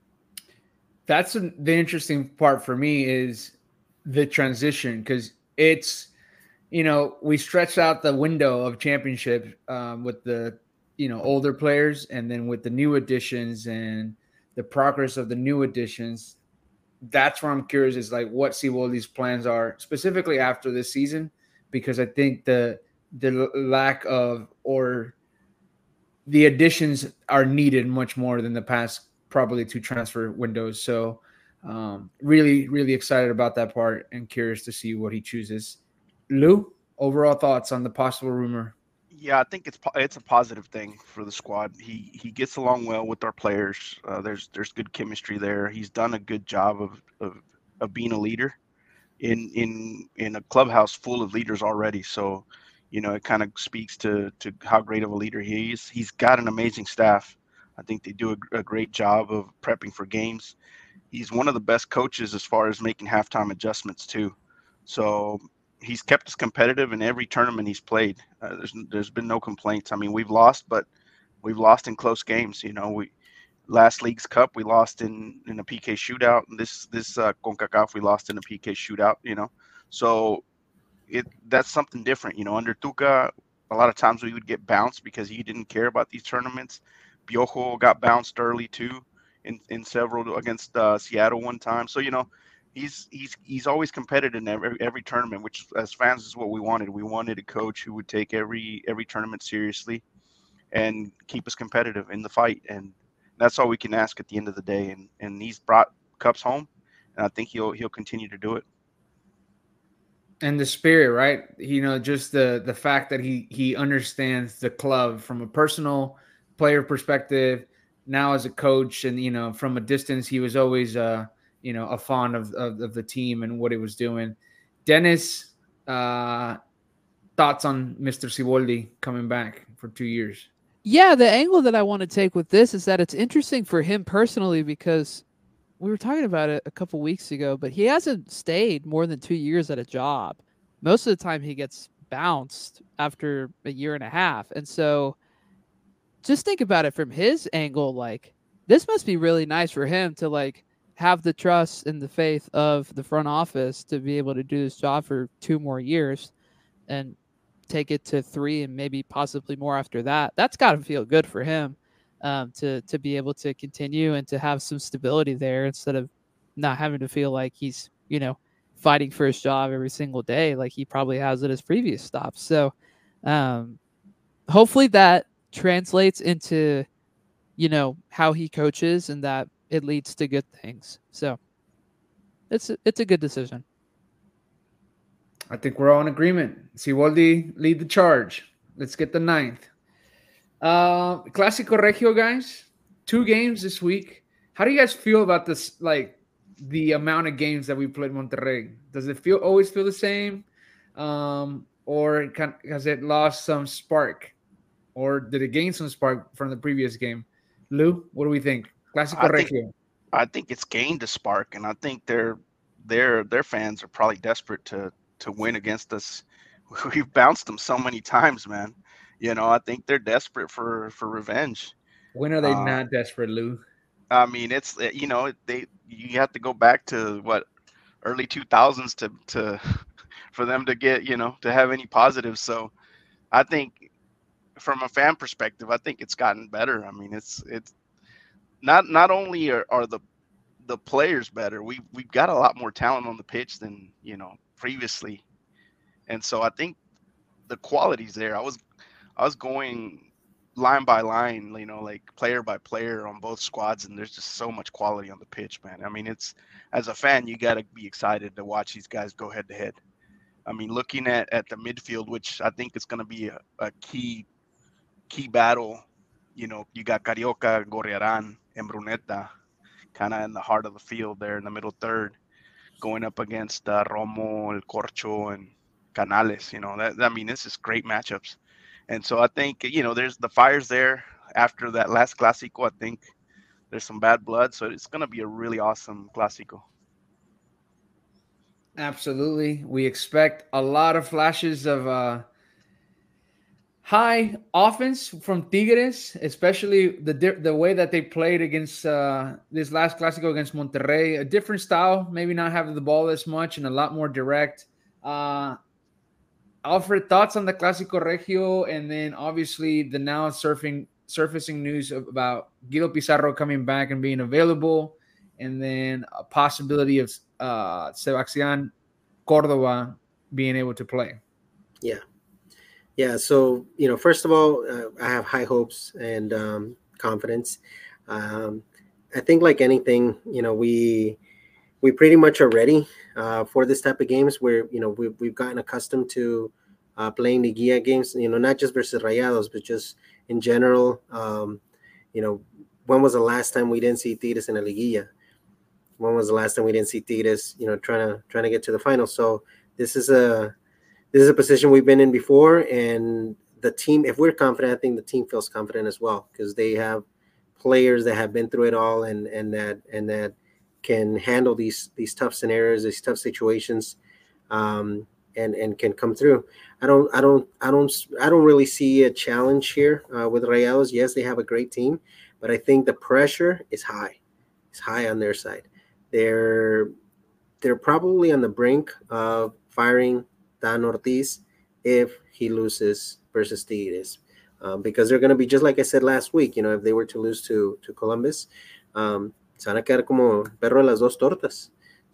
That's the interesting part for me is the transition, because it's you know we stretched out the window of championship um, with the you know older players, and then with the new additions and the progress of the new additions. That's where I'm curious is like what Siboldi's plans are specifically after this season, because I think the the lack of or the additions are needed much more than the past probably two transfer windows. So um, really, really excited about that part and curious to see what he chooses. Lou, overall thoughts on the possible rumor? Yeah, I think it's it's a positive thing for the squad. He he gets along well with our players. Uh, there's there's good chemistry there. He's done a good job of, of of being a leader in in in a clubhouse full of leaders already. So, you know, it kind of speaks to to how great of a leader he is. He's got an amazing staff. I think they do a, a great job of prepping for games. He's one of the best coaches as far as making halftime adjustments too. So he's kept us competitive in every tournament he's played. Uh, there's there's been no complaints. I mean, we've lost, but we've lost in close games. You know, we last League's Cup we lost in in a P K shootout. And this this uh, CONCACAF we lost in a P K shootout. You know, so it that's something different. You know, under Tuca, a lot of times we would get bounced because he didn't care about these tournaments. Piojo got bounced early too in in several against uh, Seattle one time. So you know. He's he's he's always competitive in every every tournament, which as fans is what we wanted. We wanted a coach who would take every every tournament seriously and keep us competitive in the fight. And that's all we can ask at the end of the day. And and he's brought cups home, and I think he'll he'll continue to do it. And the spirit, right? You know, just the the fact that he he understands the club from a personal player perspective, now as a coach, and you know, from a distance, he was always uh, you know, a fan of, of of the team and what it was doing. Dennis, uh, thoughts on Mister Siboldi coming back for two years? Yeah, the angle that I want to take with this is that it's interesting for him personally because we were talking about it a couple weeks ago, but he hasn't stayed more than two years at a job. Most of the time he gets bounced after a year and a half. And so just think about it from his angle, like this must be really nice for him to like have the trust and the faith of the front office to be able to do this job for two more years and take it to three and maybe possibly more after that. That's got to feel good for him, um, to to be able to continue and to have some stability there instead of not having to feel like he's, you know, fighting for his job every single day like he probably has at his previous stops. So um, hopefully that translates into, you know, how he coaches and that it leads to good things. So it's it's a good decision. I think we're all in agreement. Siboldi, lead the charge. Let's get the ninth. Uh, Clásico Regio, guys. Two games this week. How do you guys feel about this? Like the amount of games that we played Monterrey. Does it feel always feel the same, um, or can, has it lost some spark, or did it gain some spark from the previous game? Lou, what do we think? Clásico I Regio. think, I think it's gained a spark, and I think their their their fans are probably desperate to to win against us. We've bounced them so many times, man. You know, I think they're desperate for for revenge. When are they Uh, not desperate, Lou? I mean, it's you know they you have to go back to what early two thousands to to for them to get you know to have any positives. So I think from a fan perspective, I think it's gotten better. I mean, it's it's not not only are, are the the players better, we we've got a lot more talent on the pitch than you know previously, and so I think the quality's there. I was I was going line by line, you know, like player by player on both squads, and there's just so much quality on the pitch, man. I mean, it's as a fan, you got to be excited to watch these guys go head to head. I mean, looking at at the midfield, which I think is going to be a, a key key battle. You know, you got Carioca, Gorriarán, and Bruneta, kind of in the heart of the field there in the middle third, going up against uh, Romo, El Corcho, and Canales. You know, that I mean, this is great matchups. And so I think, you know, there's the fires there after that last Clásico. I think there's some bad blood. So it's going to be a really awesome Clásico. Absolutely. We expect a lot of flashes of uh, high offense from Tigres, especially the the way that they played against uh, this last Clásico against Monterrey. A different style, maybe not having the ball as much and a lot more direct. Uh, Alfred, thoughts on the Clásico Regio, and then obviously the now surfing surfacing news about Guido Pizarro coming back and being available, and then a possibility of uh, Sebastián Córdoba being able to play. Yeah. Yeah. So, you know, first of all, uh, I have high hopes and um, confidence. Um, I think like anything, you know, we we pretty much are ready uh, for this type of games where, you know, we've, we've gotten accustomed to uh, playing the Liguilla games, you know, not just versus Rayados, but just in general. Um, you know, when was the last time we didn't see Tigres in a Liguilla? When was the last time we didn't see Tigres, you know, trying to trying to get to the final? So this is a this is a position we've been in before, and the team, if we're confident, I think the team feels confident as well because they have players that have been through it all and and that and that can handle these these tough scenarios, these tough situations, um, and and can come through. I don't I don't I don't I don't really see a challenge here uh, with Rayados. Yes, they have a great team, but I think the pressure is high. It's high on their side. They're they're probably on the brink of firing Dan Ortiz if he loses versus Tigres, um, because they're going to be just like I said last week. You know, if they were to lose to to Columbus. Um, Se van a quedar como perro de las dos tortas.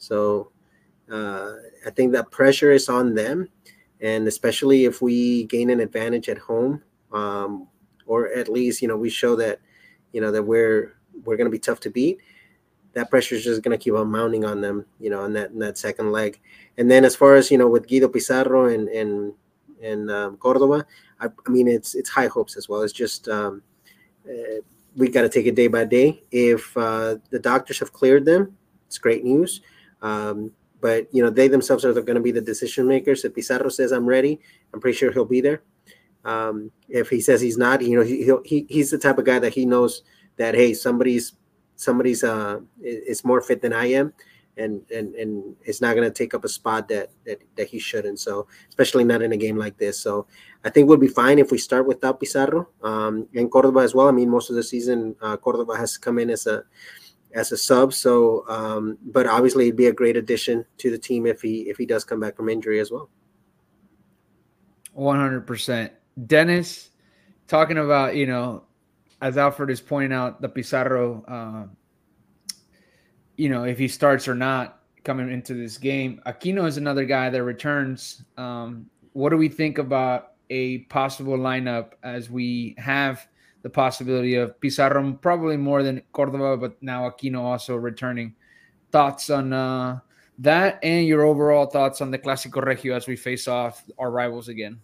So uh, I think that pressure is on them. And especially if we gain an advantage at home, um, or at least, you know, we show that, you know, that we're we're going to be tough to beat, that pressure is just going to keep on mounting on them, you know, in that in that second leg. And then as far as, you know, with Guido Pizarro and and, and um, Córdoba, I, I mean, it's it's high hopes as well. It's just, um, uh, we got to take it day by day. If uh, the doctors have cleared them, it's great news. Um, but you know, they themselves are going to be the decision makers. If Pizarro says I'm ready, I'm pretty sure he'll be there. Um, if he says he's not, you know, he, he'll, he he's the type of guy that he knows that hey, somebody's somebody's uh is more fit than I am, and and and it's not going to take up a spot that, that that he shouldn't. So especially not in a game like this. So I think we'll be fine if we start without Pizarro um, and Cordova as well. I mean, most of the season uh, Cordova has come in as a as a sub. So, um, but obviously it'd be a great addition to the team if he if he does come back from injury as well. one hundred percent. Dennis, talking about, you know, as Alfred is pointing out, the Pizarro, uh, you know, if he starts or not coming into this game. Aquino is another guy that returns. Um, what do we think about a possible lineup as we have the possibility of Pizarro probably more than Cordova, but now Aquino also returning? Thoughts on uh, that and your overall thoughts on the Clásico Regio as we face off our rivals again?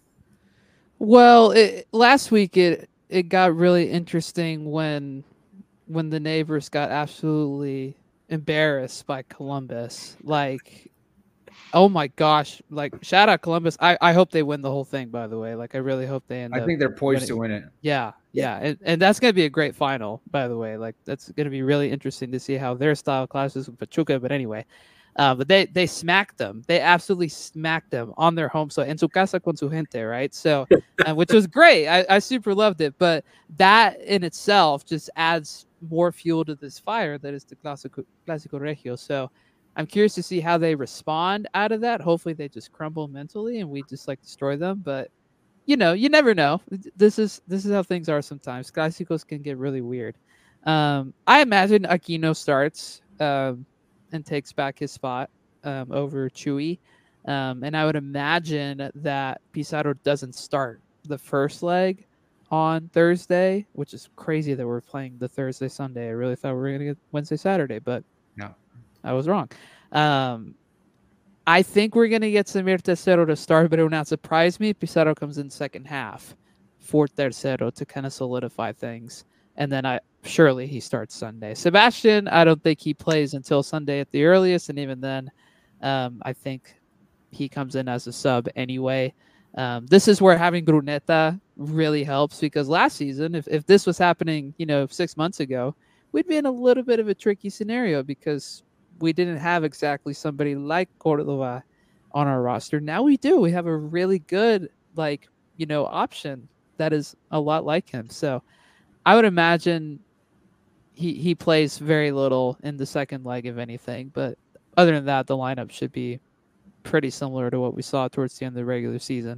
Well, it, last week it it got really interesting when when the neighbors got absolutely embarrassed by Columbus. Like, oh my gosh! Like, shout out Columbus. I, I hope they win the whole thing. By the way, like I really hope they end. I up think they're poised winning. to win it. Yeah, yeah, and, and that's gonna be a great final. By the way, like that's gonna be really interesting to see how their style clashes with Pachuca. But anyway. Uh, but they they smacked them. They absolutely smacked them on their home. So en su casa con su gente, right? So, uh, which was great. I, I super loved it. But that in itself just adds more fuel to this fire that is the Clásico, Clásico Regio. So, I'm curious to see how they respond out of that. Hopefully, they just crumble mentally and we just like destroy them. But you know, you never know. This is this is how things are sometimes. Clásicos can get really weird. Um, I imagine Aquino starts. Um, and takes back his spot um, over Chuy. Um, and I would imagine that Pizarro doesn't start the first leg on Thursday, which is crazy that we're playing the Thursday, Sunday. I really thought we were going to get Wednesday, Saturday, but no, I was wrong. Um, I think we're going to get Samir Tercero to start, but it would not surprise me if Pizarro comes in second half for Tercero to kind of solidify things. And then I surely he starts Sunday. Sebastian, I don't think he plays until Sunday at the earliest. And even then, um, I think he comes in as a sub anyway. Um, this is where having Bruneta really helps because last season, if, if this was happening, you know, six months ago, we'd be in a little bit of a tricky scenario because we didn't have exactly somebody like Cordova on our roster. Now we do. We have a really good, like, you know, option that is a lot like him. So I would imagine he he plays very little in the second leg, if anything. But other than that, the lineup should be pretty similar to what we saw towards the end of the regular season.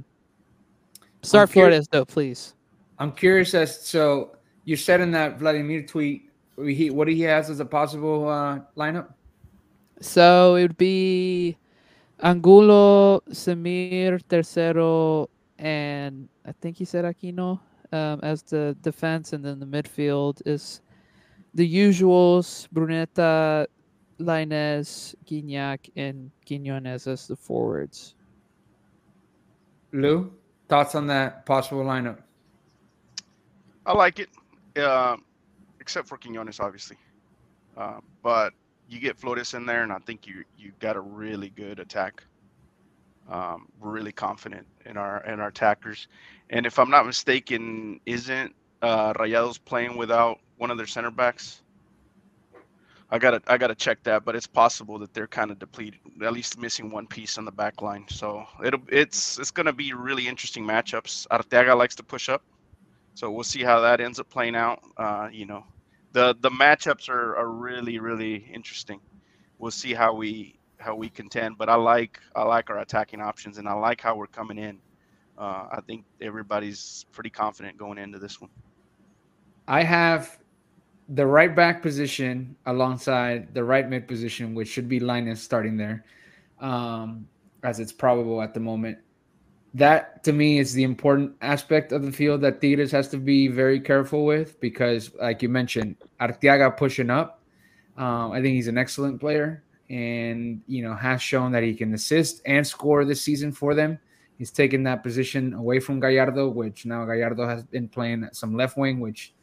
Start Flores, though, please. I'm curious as so you said in that Vladimir tweet, he, what he has as a possible uh, lineup. So it would be Angulo, Samir, Tercero, and I think he said Aquino. Um, as the defense, and then the midfield is the usuals: Bruneta, Lainez, Gignac, and Quiñones as the forwards. Lou, thoughts on that possible lineup? I like it, uh, except for Quiñones, obviously. Uh, but you get Flores in there, and I think you you got a really good attack. Um, we're really confident in our in our attackers, and if I'm not mistaken, isn't uh, Rayados playing without one of their center backs? I gotta I gotta check that, but it's possible that they're kind of depleted, at least missing one piece on the back line. So it'll it's it's gonna be really interesting matchups. Arteaga likes to push up, so we'll see how that ends up playing out. Uh, you know, the the matchups are are really really interesting. We'll see how we. how we contend, but I like I like our attacking options, and I like how we're coming in. Uh, I think everybody's pretty confident going into this one. I have the right back position alongside the right mid position, which should be Lainez starting there, um, as it's probable at the moment. That, to me, is the important aspect of the field that Tigres has to be very careful with because, like you mentioned, Arteaga pushing up. Um, I think he's an excellent player. And, you know, has shown that he can assist and score this season for them. He's taken that position away from Gallardo, which now Gallardo has been playing some left wing, which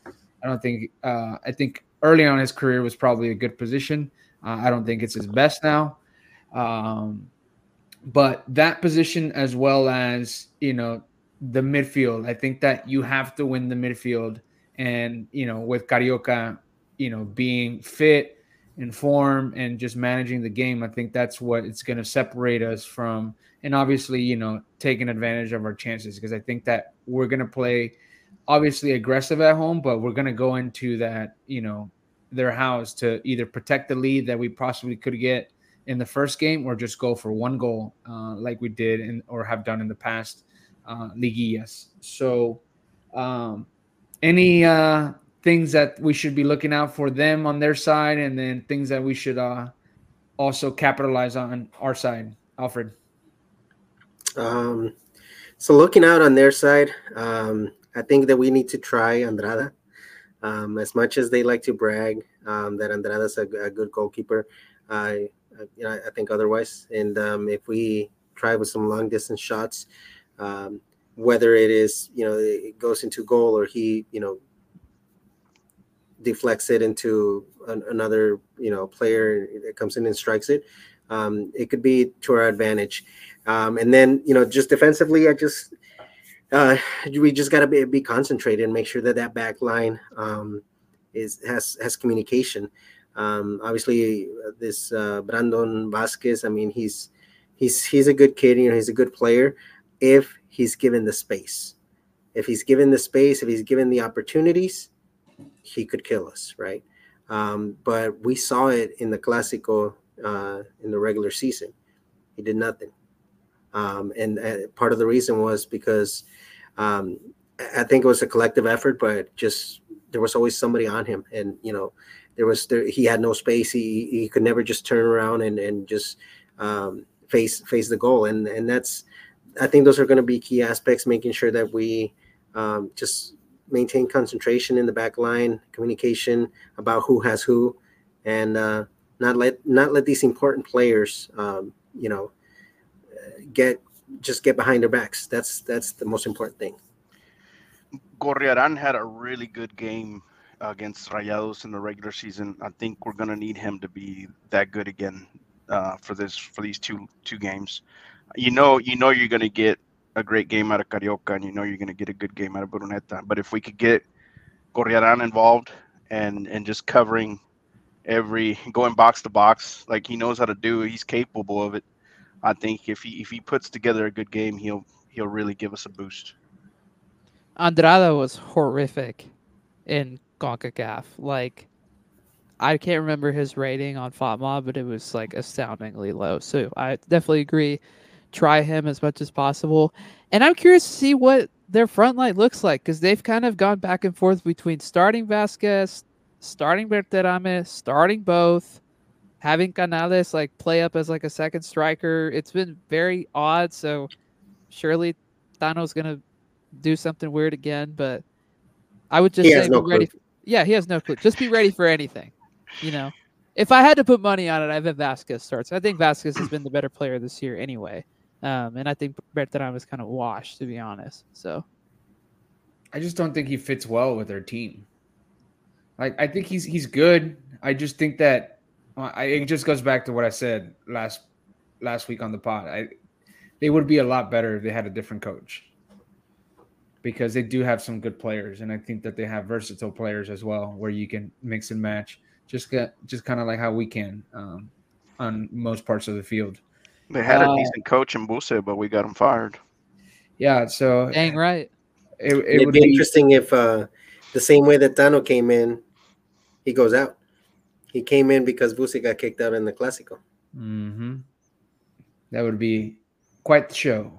I don't think. Uh, I think early on in his career was probably a good position. Uh, I don't think it's his best now. Um, but that position, as well as, you know, the midfield, I think that you have to win the midfield. And, you know, with Carioca, you know, being fit, in form, and just managing the game, I think that's what it's going to separate us from. And obviously, you know, taking advantage of our chances, because I think that we're going to play obviously aggressive at home, but we're going to go into that, you know, their house to either protect the lead that we possibly could get in the first game, or just go for one goal, uh, like we did in, or have done in the past uh, liguillas. So, um, any uh, things that we should be looking out for them on their side, and then things that we should uh, also capitalize on our side, Alfred? Um, so looking out on their side, um, I think that we need to try Andrada. Um, as much as they like to brag um, that Andrada's a, a good goalkeeper, I, you know, I think otherwise. And um, if we try with some long distance shots, um, whether it is, you know, it goes into goal, or he, you know, deflects it into an, another, you know, player that comes in and strikes it, um, it could be to our advantage. Um, and then, you know, just defensively, I just, uh, we just got to be, be concentrated and make sure that that back line um, is has has communication. Um, obviously, uh, this uh, Brandon Vasquez, I mean, he's he's he's a good kid. You know, he's a good player if he's given the space. If he's given the space, if he's given the opportunities, he could kill us, right? Um, but we saw it in the Clásico uh, in the regular season. He did nothing. Um, and uh, part of the reason was because um, I think it was a collective effort, but just there was always somebody on him. And, you know, there was there, he had no space. He he could never just turn around and, and just um, face face the goal. And, and that's, I think those are going to be key aspects, making sure that we um, just maintain concentration in the back line, communication about who has who, and uh, not let not let these important players, um, you know, get just get behind their backs. That's that's the most important thing. Gorriarán had a really good game against Rayados in the regular season. I think we're gonna need him to be that good again uh, for this for these two two games. You know, you know you're gonna get a great game out of Carioca, and you know you're gonna get a good game out of Bruneta. But if we could get Gorriarán involved and and just covering every going box to box like he knows how to do, he's capable of it. I think if he if he puts together a good game, he'll he'll really give us a boost. Andrada was horrific in CONCACAF. Like, I can't remember his rating on FOTMOB, but it was like astoundingly low. So I definitely agree. Try him as much as possible. And I'm curious to see what their front line looks like, because they've kind of gone back and forth between starting Vasquez, starting Berterame, starting both, having Canales like play up as like a second striker. It's been very odd. So surely Tano's going to do something weird again, but I would just he say has no be ready. clue. Yeah, he has no clue. Just be ready for anything. You know, if I had to put money on it, I bet Vasquez starts. I think Vasquez has been the better player this year anyway. Um, and I think Bertrand was kind of washed, to be honest. So I just don't think he fits well with their team. Like, I think he's he's good. I just think that I, it just goes back to what I said last last week on the pod. I they would be a lot better if they had a different coach, because they do have some good players, and I think that they have versatile players as well, where you can mix and match, just get just kind of like how we can um, on most parts of the field. They had a Uh, decent coach in Buse, but we got him fired. Yeah, so dang right. it, it It'd would be be interesting if uh, the same way that Tano came in, he goes out. He came in because Buse got kicked out in the Clásico. Mm-hmm. That would be quite the show.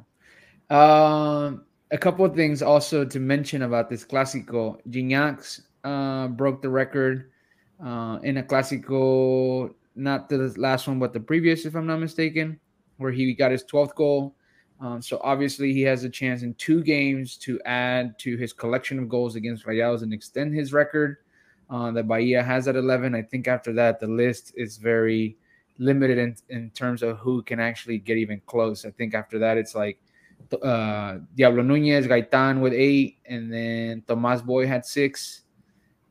Um, a couple of things also to mention about this Clásico. Gignac uh, broke the record uh, in a Clásico, not the last one, but the previous, if I'm not mistaken, where he got his twelfth goal. Um, so obviously he has a chance in two games to add to his collection of goals against Rayados and extend his record uh, that Bahia has at eleven. I think after that, the list is very limited in, in terms of who can actually get even close. I think after that, it's like uh, Diablo Núñez, Gaitán with eight, and then Tomás Boy had six.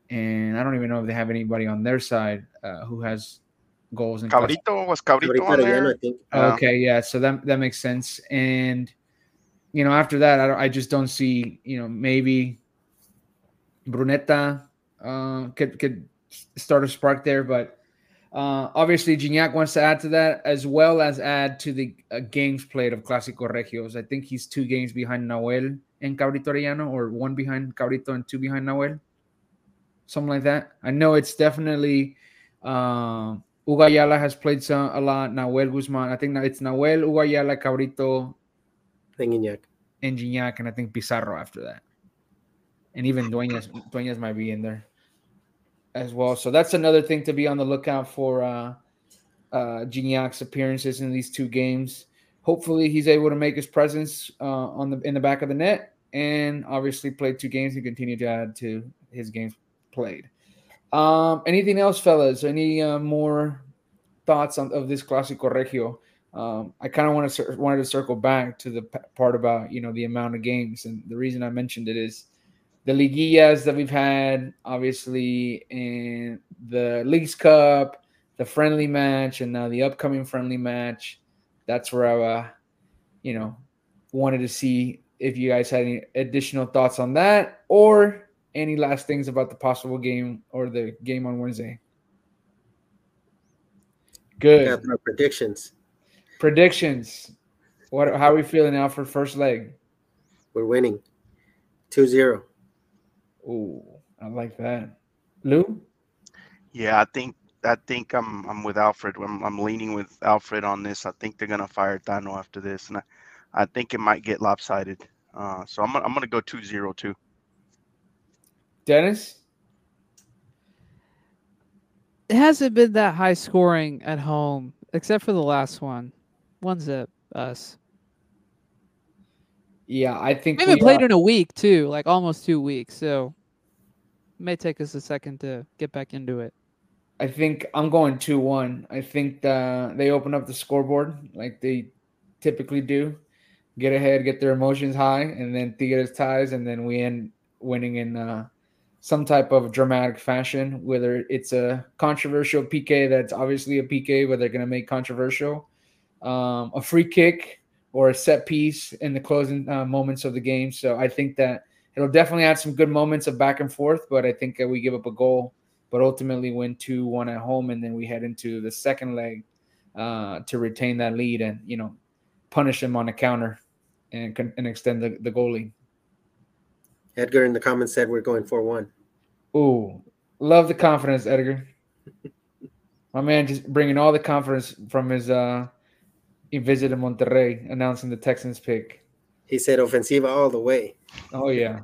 and I don't even know if they have anybody on their side uh, who has goals in class. Cabrito, was Cabrito Cabrito on Arellano, I there? think. Yeah. Okay, yeah, so that that makes sense. And you know, after that, I, don't, I just don't see. You know, maybe Brunetta uh, could could start a spark there, but uh, obviously Gignac wants to add to that as well as add to the uh, games played of Clásico Regios. I think he's two games behind Nahuel and Cabrito Arellano, or one behind Cabrito and two behind Nahuel, something like that. I know it's definitely uh, Hugo Ayala has played some a lot. Nahuel Guzman, I think that it's Nahuel, Hugo Ayala, Cabrito, Gignac. and Gignac, and I think Pizarro after that. And even Dueñas, Dueñas might be in there as well. So that's another thing to be on the lookout for uh, uh, Gignac's appearances in these two games. Hopefully he's able to make his presence uh, on the in the back of the net, and obviously play two games and continue to add to his games played. Um, anything else, fellas? Any uh, more thoughts on of this Clásico Regio? Um, I kind of want to wanted to circle back to the p- part about you know the amount of games, and the reason I mentioned it is the liguillas that we've had, obviously, in the Leagues Cup, the friendly match, and now the upcoming friendly match. That's where I, uh, you know, wanted to see if you guys had any additional thoughts on that, or any last things about the possible game or the game on Wednesday. Good. Got our predictions. Predictions. What? How are we feeling now for first leg? We're winning two zero. Ooh, I like that. Lou? Yeah, I think I think I'm I'm with Alfred. I'm I'm leaning with Alfred on this. I think they're gonna fire Tano after this, and I, I think it might get lopsided. Uh, so I'm gonna, I'm gonna go two zero too. Dennis? It hasn't been that high scoring at home, except for the last one. One zip us. Yeah, I think We haven't we played are- in a week too, like almost two weeks. So it may take us a second to get back into it. I think I'm going two one. I think the, they open up the scoreboard like they typically do, get ahead, get their emotions high, and then Tigres ties, and then we end winning in uh, some type of dramatic fashion, whether it's a controversial P K that's obviously a P K, but they're going to make controversial, um, a free kick, or a set piece in the closing uh, moments of the game. So I think that it'll definitely add some good moments of back and forth, but I think that we give up a goal, but ultimately win two one at home, and then we head into the second leg uh, to retain that lead and, you know, punish them on a counter and, and extend the, the goal lead. Edgar in the comments said we're going four one. Ooh, love the confidence, Edgar. My man just bringing all the confidence from his uh, he visited Monterrey, announcing the Texans pick. He said ofensiva all the way. Oh, yeah.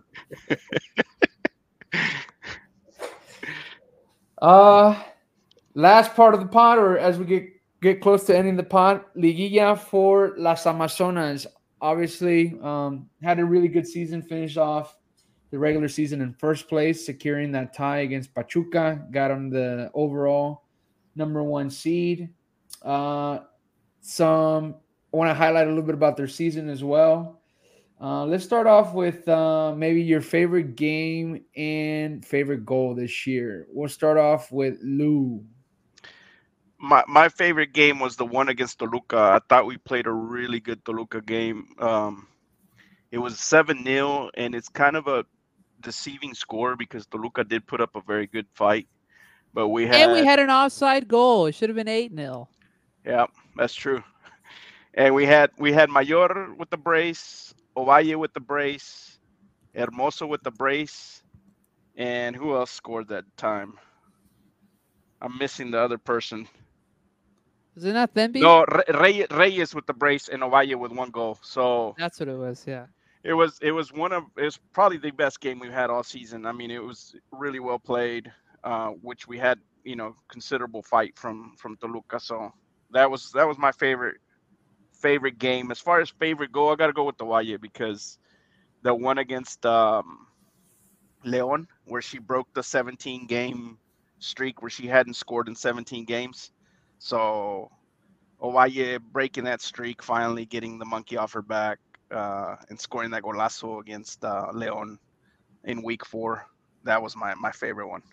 uh, last part of the pod, or as we get, get close to ending the pod, Liguilla for Las Amazonas. Obviously, um, had a really good season, finished off the regular season in first place, securing that tie against Pachuca, got them the overall number one seed. Uh, some I want to highlight a little bit about their season as well. Uh, let's start off with uh, maybe your favorite game and favorite goal this year. We'll start off with Lou. My my favorite game was the one against Toluca. I thought we played a really good Toluca game. Um, it was seven nil, and it's kind of a deceiving score because Toluca did put up a very good fight. But we had And we had an offside goal. It should have been eight nil. Yeah, that's true. And we had we had Mayor with the brace, Ovalle with the brace, Hermoso with the brace, and who else scored that time? I'm missing the other person. Was it not Themby? No, Rey, Reyes with the brace and Ovalle with one goal. So That's what it was, yeah. it was it was one of it was probably the best game we've had all season. I mean, it was really well played, uh, which we had, you know, considerable fight from from Toluca. So that was that was my favorite favorite game. As far as favorite goal, I got to go with the Valle because the one against um, Leon, where she broke the seventeen game streak where she hadn't scored in seventeen games. So Ovalle breaking that streak, finally getting the monkey off her back uh, and scoring that golazo against uh, Leon in week four. that was my my favorite one.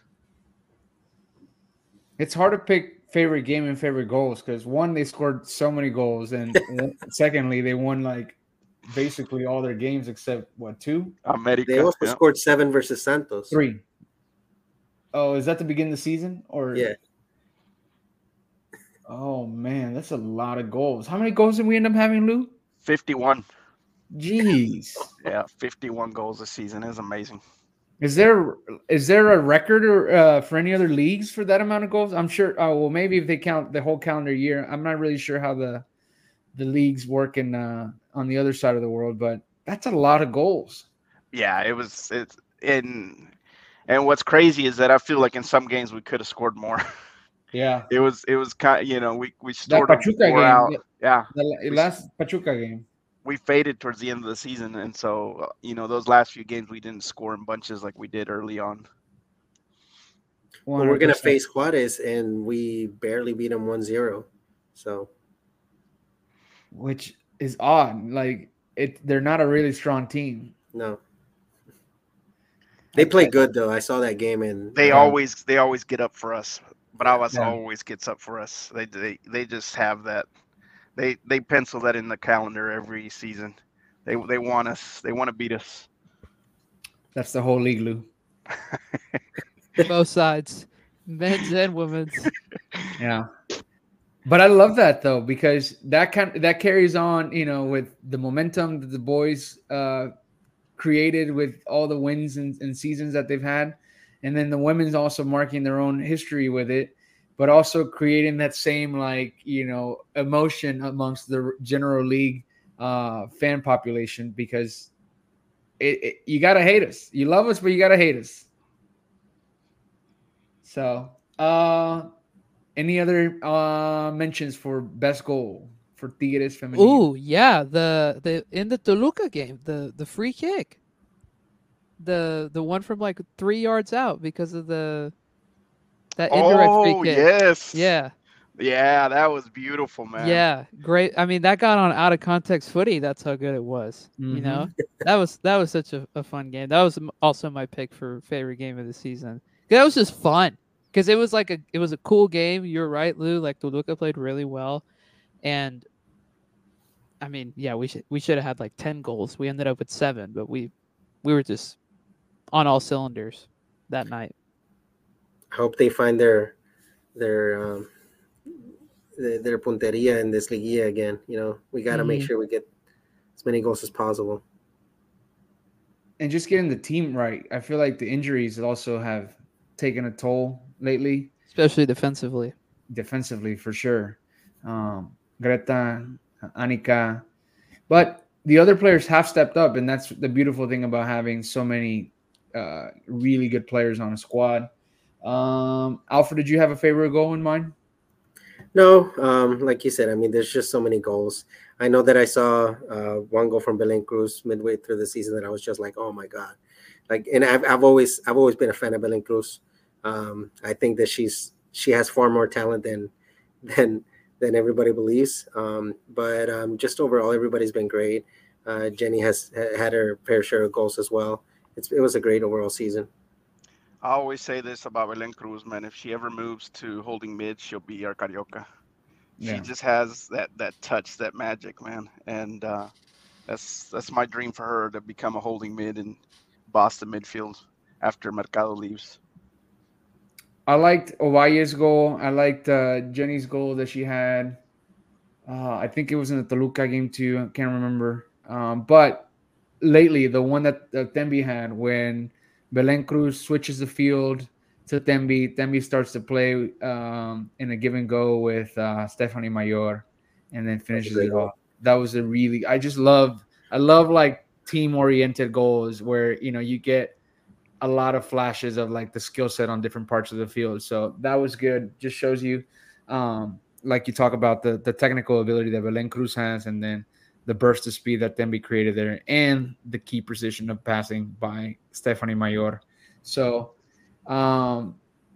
It's hard to pick favorite game and favorite goals because one, they scored so many goals, and secondly, they won like basically all their games except what two? America. They also yeah. scored seven versus Santos. Three. Oh, is that the beginning of the season or? Yeah. Oh man, that's a lot of goals. How many goals did we end up having, Lou? fifty-one. Jeez. Yeah, fifty-one goals this season is amazing. Is there is there a record or uh, for any other leagues for that amount of goals? I'm sure. Oh well, maybe if they count the whole calendar year. I'm not really sure how the the leagues work in uh, on the other side of the world, but that's a lot of goals. Yeah, it was. It's in, and what's crazy is that I feel like in some games we could have scored more. Yeah, it was it was kind. You know, we we that started Pachuca four game. out. The, Yeah, the we- last Pachuca game. we faded towards the end of the season, and so uh, you know those last few games we didn't score in bunches like we did early on. Well, we're going to one hundred percent. face Juarez, and we barely beat them one zero. So, Which is odd. Like it, they're not a really strong team. no. They play good, though. I saw that game, and They Yeah. always they always get up for us. Bravas Yeah. always gets up for us. They they they just have that. They they pencil that in the calendar every season. They they want us. They want to beat us. That's the whole league, Lou. Both sides, men's and women's. Yeah. But I love that though, because that kind that carries on, you know, with the momentum that the boys uh, created with all the wins and, and seasons that they've had. And then the women's also marking their own history with it, but also creating that same like, you know, emotion amongst the general league uh, fan population because it, it, you got to hate us. You love us, but you got to hate us. So, uh, any other uh, mentions for best goal for Tigres Femenino? Ooh, yeah, the the in the Toluca game, the the free kick, the the one from like three yards out because of the that indirect Oh free kick. yes. Yeah, Yeah, that was beautiful, man. yeah, great. I mean, that got on out of context footy. That's how good it was. You know, that was that was such a, a fun game. That was m- also my pick for favorite game of the season. That was just fun because it was like a it was a cool game. You're right, Lou. Like Toluca played really well, and I mean, yeah, we should we should have had like ten goals. We ended up with seven, but we we were just on all cylinders that night. I hope they find their their um, their, their punteria in this liguilla again. You know, we got to make Mhm. sure we get as many goals as possible. And just getting the team right. I feel like the injuries also have taken a toll lately, Especially defensively. defensively for sure. Um, Greta, Anika, but the other players have stepped up, and that's the beautiful thing about having so many uh, really good players on a squad. Um, Alfred, did you have a favorite goal in mind? No, um, like you said, I mean, there's just so many goals. I know that I saw uh, one goal from Belen Cruz midway through the season that I was just like, oh my god, like, and I've I've always I've always been a fan of Belen Cruz. Um, I think that she's she has far more talent than than than everybody believes. Um, but um, just overall, everybody's been great. Uh, Jenny has ha- had her fair share of goals as well. It's it was a great overall season. I always say this about Belen Cruz, man. If she ever moves to holding mid, she'll be our Carioca. She Yeah. just has that that touch, that magic, man. And uh, that's that's my dream for her to become a holding mid in Boston midfield after Mercado leaves. I liked Ovalla's goal. I liked uh, Jenny's goal that she had. Uh, I think it was in the Toluca game too. I can't remember. Um, but lately, the one that, that Tembi had when Belen Cruz switches the field to Tembi, Tembi starts to play um, in a give and go with uh, Stephanie Mayor, and then finishes great it goal. off. That was a really. I just love. I love like team oriented goals where you know you get a lot of flashes of like the skill set on different parts of the field. So that was good. Just shows you, um, like you talk about the the technical ability that Belen Cruz has, and then the burst of speed that Tembi created there, and the key precision of passing by Stephanie Mayor. So, um,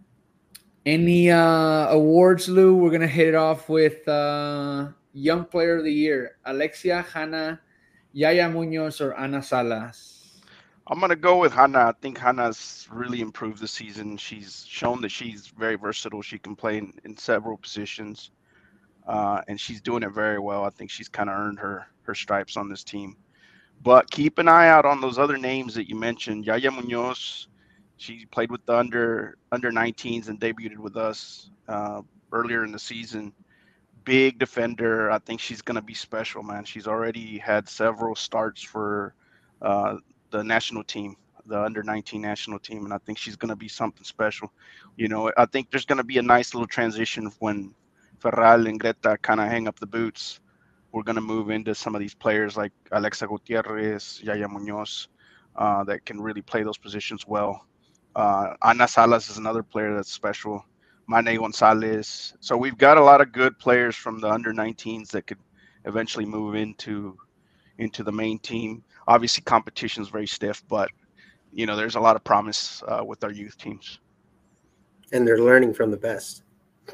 any uh, awards, Lou? We're gonna hit it off with uh, Young Player of the Year: Alexia, Hannah, Yaya Munoz, or Ana Salas. I'm gonna go with Hannah. I think Hannah's really improved this season. She's shown that she's very versatile. She can play in, in several positions, uh, and she's doing it very well. I think she's kind of earned her her stripes on this team. But keep an eye out on those other names that you mentioned. Yaya Munoz, she played with the under under nineteens and debuted with us uh, earlier in the season. Big defender. I think she's gonna be special, man. She's already had several starts for uh, the national team, the under nineteen national team, and I think she's gonna be something special. You know, I think there's gonna be a nice little transition when Ferral and Greta kind of hang up the boots. We're going to move into some of these players like Alexa Gutierrez, Yaya Munoz, uh, that can really play those positions well. Uh, Ana Salas is another player that's special. Mane Gonzalez. So we've got a lot of good players from the under nineteens that could eventually move into into the main team. Obviously, competition is very stiff, but you know there's a lot of promise uh, with our youth teams. And they're learning from the best.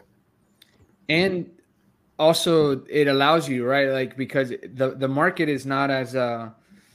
And also, it allows you, right? Like, because the, the market is not as uh,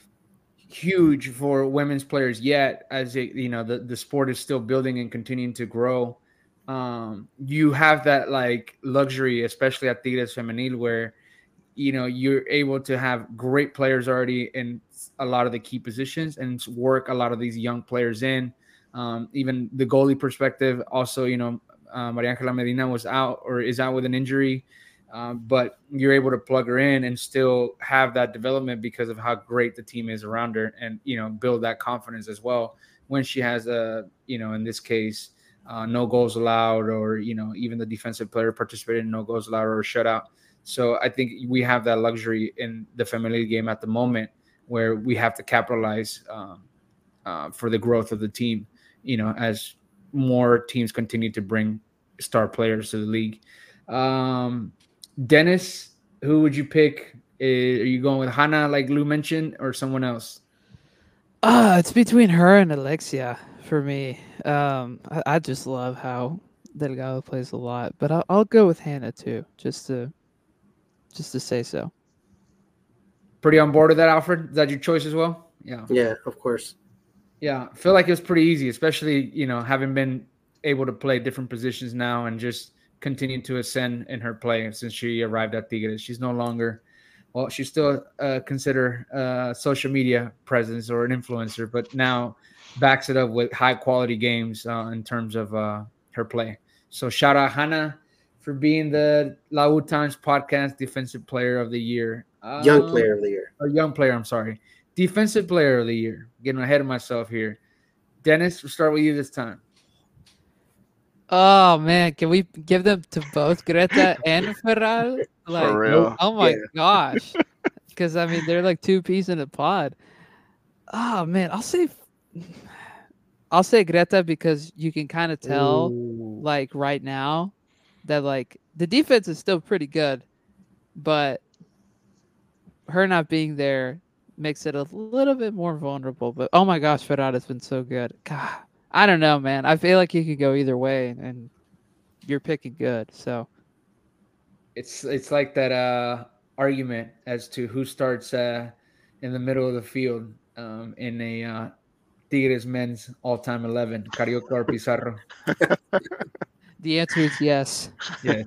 huge for women's players yet, as it, you know, the, the sport is still building and continuing to grow. Um, you have that like luxury, especially at Tigres Femenil, where, you know, you're able to have great players already in a lot of the key positions and work a lot of these young players in. Um, even the goalie perspective, also, you know, uh, Maria Angela Medina was out or is out with an injury. Um, but you're able to plug her in and still have that development because of how great the team is around her, and, you know, build that confidence as well when she has a, you know, in this case, uh, no goals allowed, or, you know, even the defensive player participated in no goals allowed or a shutout. So I think we have that luxury in the family game at the moment where we have to capitalize um, uh, for the growth of the team, you know, as more teams continue to bring star players to the league. Um, Dennis, who would you pick? Are you going with Hannah, like Lou mentioned, or someone else? Ah, uh, it's between her and Alexia for me. Um, I, I just love how Delgado plays a lot, but I'll, I'll go with Hannah too, just to just to say so. Pretty on board with that, Alfred? Is that your choice as well? Yeah. Yeah, of course. Yeah, I feel like it was pretty easy, especially, you know, having been able to play different positions now and just continue to ascend in her play since she arrived at Tigres. She's no longer, well, she's still uh, considered a social media presence or an influencer, but now backs it up with high quality games uh, in terms of uh, her play. So shout out Hannah for being the La U Times podcast defensive player of the year. Um, young player of the year. Or young player, I'm sorry. Defensive player of the year. Getting ahead of myself here. Dennis, we'll start with you this time. Oh man, can we give them to both Greta and Ferral? Like, For real. oh my Yeah. gosh, because I mean they're like two peas in a pod. Oh man, I'll say, I'll say Greta because you can kind of tell, Ooh. like right now, that like the defense is still pretty good, but her not being there makes it a little bit more vulnerable. But oh my gosh, Ferral has been so good. God. I don't know, man. I feel like you could go either way, and you're picking good. So It's it's like that uh, argument as to who starts uh, in the middle of the field um, in a uh, Tigres men's all-time eleven, Carioca or Pizarro. the answer is yes. Yeah.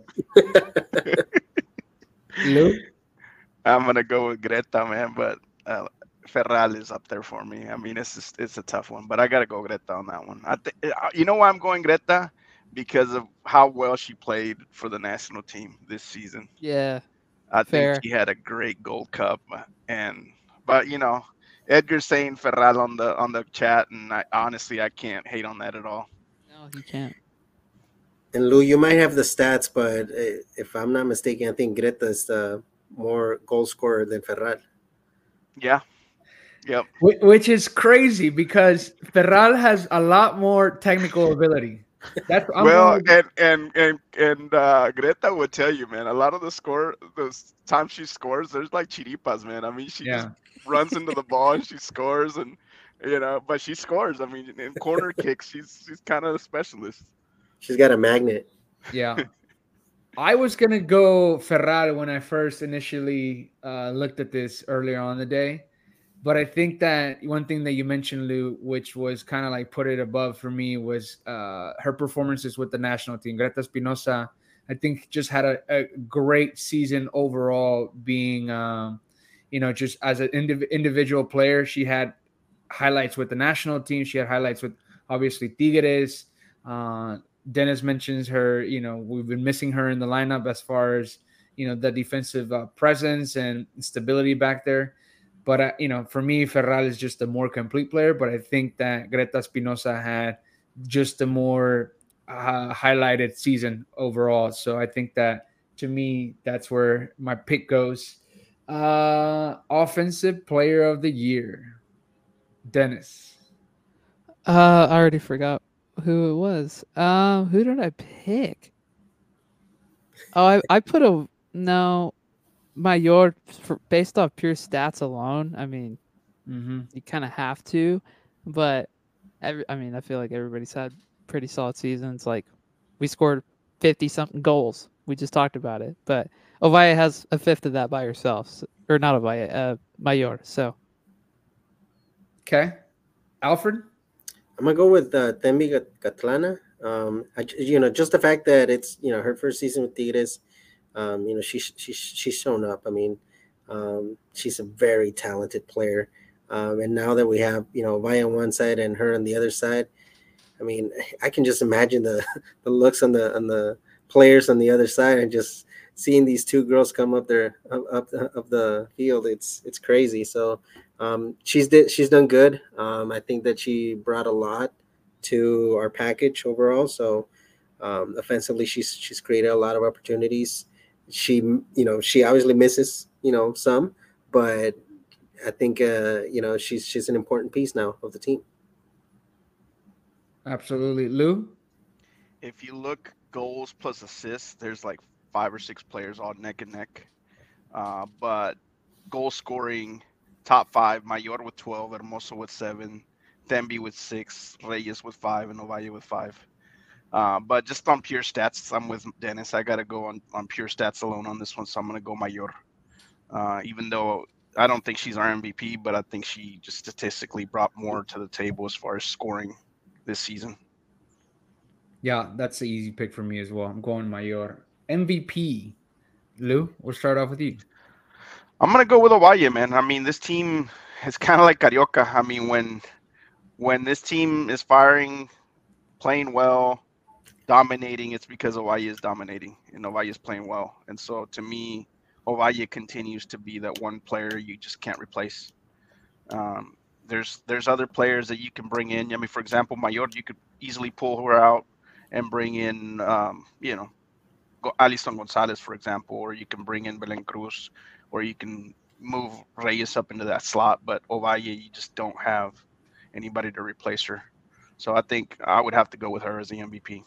Lou? I'm gonna go with Greta, man, but uh, Ferral is up there for me. I mean, it's just, it's a tough one, but I gotta go Greta on that one. I th- you know why I'm going Greta? Because of how well she played for the national team this season. Yeah. I Fair. think she had a great Gold Cup, and but you know, Edgar's saying Ferral on the on the chat, and I, honestly, I can't hate on that at all. No, you can't. And Lou, you might have the stats, but uh, if I'm not mistaken, I think Greta is the more goal scorer than Ferral. Yeah. Yep. Which is crazy because Ferral has a lot more technical ability. That's I'm well, going- and and and and uh, Greta would tell you, man. A lot of the score, those times she scores, there's like chiripas, man. I mean, she Yeah. just runs into the ball and she scores, and you know, but she scores. I mean, in corner kicks, she's she's kind of a specialist. She's got a magnet. Yeah. I was going to go Ferral when I first initially uh, looked at this earlier on in the day. but I think that one thing that you mentioned, Lou, which was kind of like put it above for me, was uh, her performances with the national team. Greta Espinosa, I think, just had a, a great season overall, being, um, you know, just as an indiv- individual player. She had highlights with the national team. She had highlights with, obviously, Tigres. Uh, Dennis mentions her, you know, we've been missing her in the lineup as far as, you know, the defensive uh, presence and stability back there. But, uh, you know, for me, Ferral is just a more complete player. But I think that Greta Espinosa had just a more uh, highlighted season overall. So I think that, to me, that's where my pick goes. Uh, offensive player of the year, Dennis. Uh, I already forgot who it was. Um, who did I pick? Oh, I, I put a no. Mayor, for, based off pure stats alone. I mean, Mm-hmm. you kind of have to, but every, I mean, I feel like everybody's had pretty solid seasons. Like we scored fifty something goals. We just talked about it, but Ovaya has a fifth of that by herself, so, or not Ovaya, uh, Mayor. So Okay, Alfred. I'm gonna go with uh, Tembi Gat- Catlana. Um, I, j- you know, just the fact that it's you know her first season with Tigres. Um, you know, she's she's she's shown up. I mean, um, she's a very talented player. Um, and now that we have you know Vi on one side and her on the other side, I mean, I can just imagine the the looks on the on the players on the other side, and just seeing these two girls come up there up up, up the field. It's it's crazy. So um, she's did she's done good. Um, I think that she brought a lot to our package overall. So um, offensively, she's she's created a lot of opportunities. She you know she obviously misses you know some, but I think uh, you know she's she's an important piece now of the team. Absolutely, Lou. If you look goals plus assists, there's like five or six players all neck and neck. Uh, but goal scoring, top five, Mayor with twelve, Hermoso with seven, Thembi with six, Reyes with five, and Ovalle with five. Uh, but just on pure stats, I'm with Dennis. I got to go on, on pure stats alone on this one, so I'm going to go Mayor. Uh, even though I don't think she's our M V P, but I think she just statistically brought more to the table as far as scoring this season. Yeah, that's the easy pick for me as well. I'm going Mayor. M V P, Lou. We'll start off with you. I'm gonna go with Ovalle, man. I mean, this team is kind of like Carioca. I mean, when when this team is firing, playing well, dominating, it's because Ovalle is dominating and Ovalle is playing well. And so, to me, Ovalle continues to be that one player you just can't replace. Um, there's there's other players that you can bring in. I mean, for example, Mayor, you could easily pull her out and bring in, um, you know, Alison Gonzalez, for example, or you can bring in Belen Cruz, or you can move Reyes up into that slot. But Ovalle, you just don't have anybody to replace her. So I think I would have to go with her as the M V P.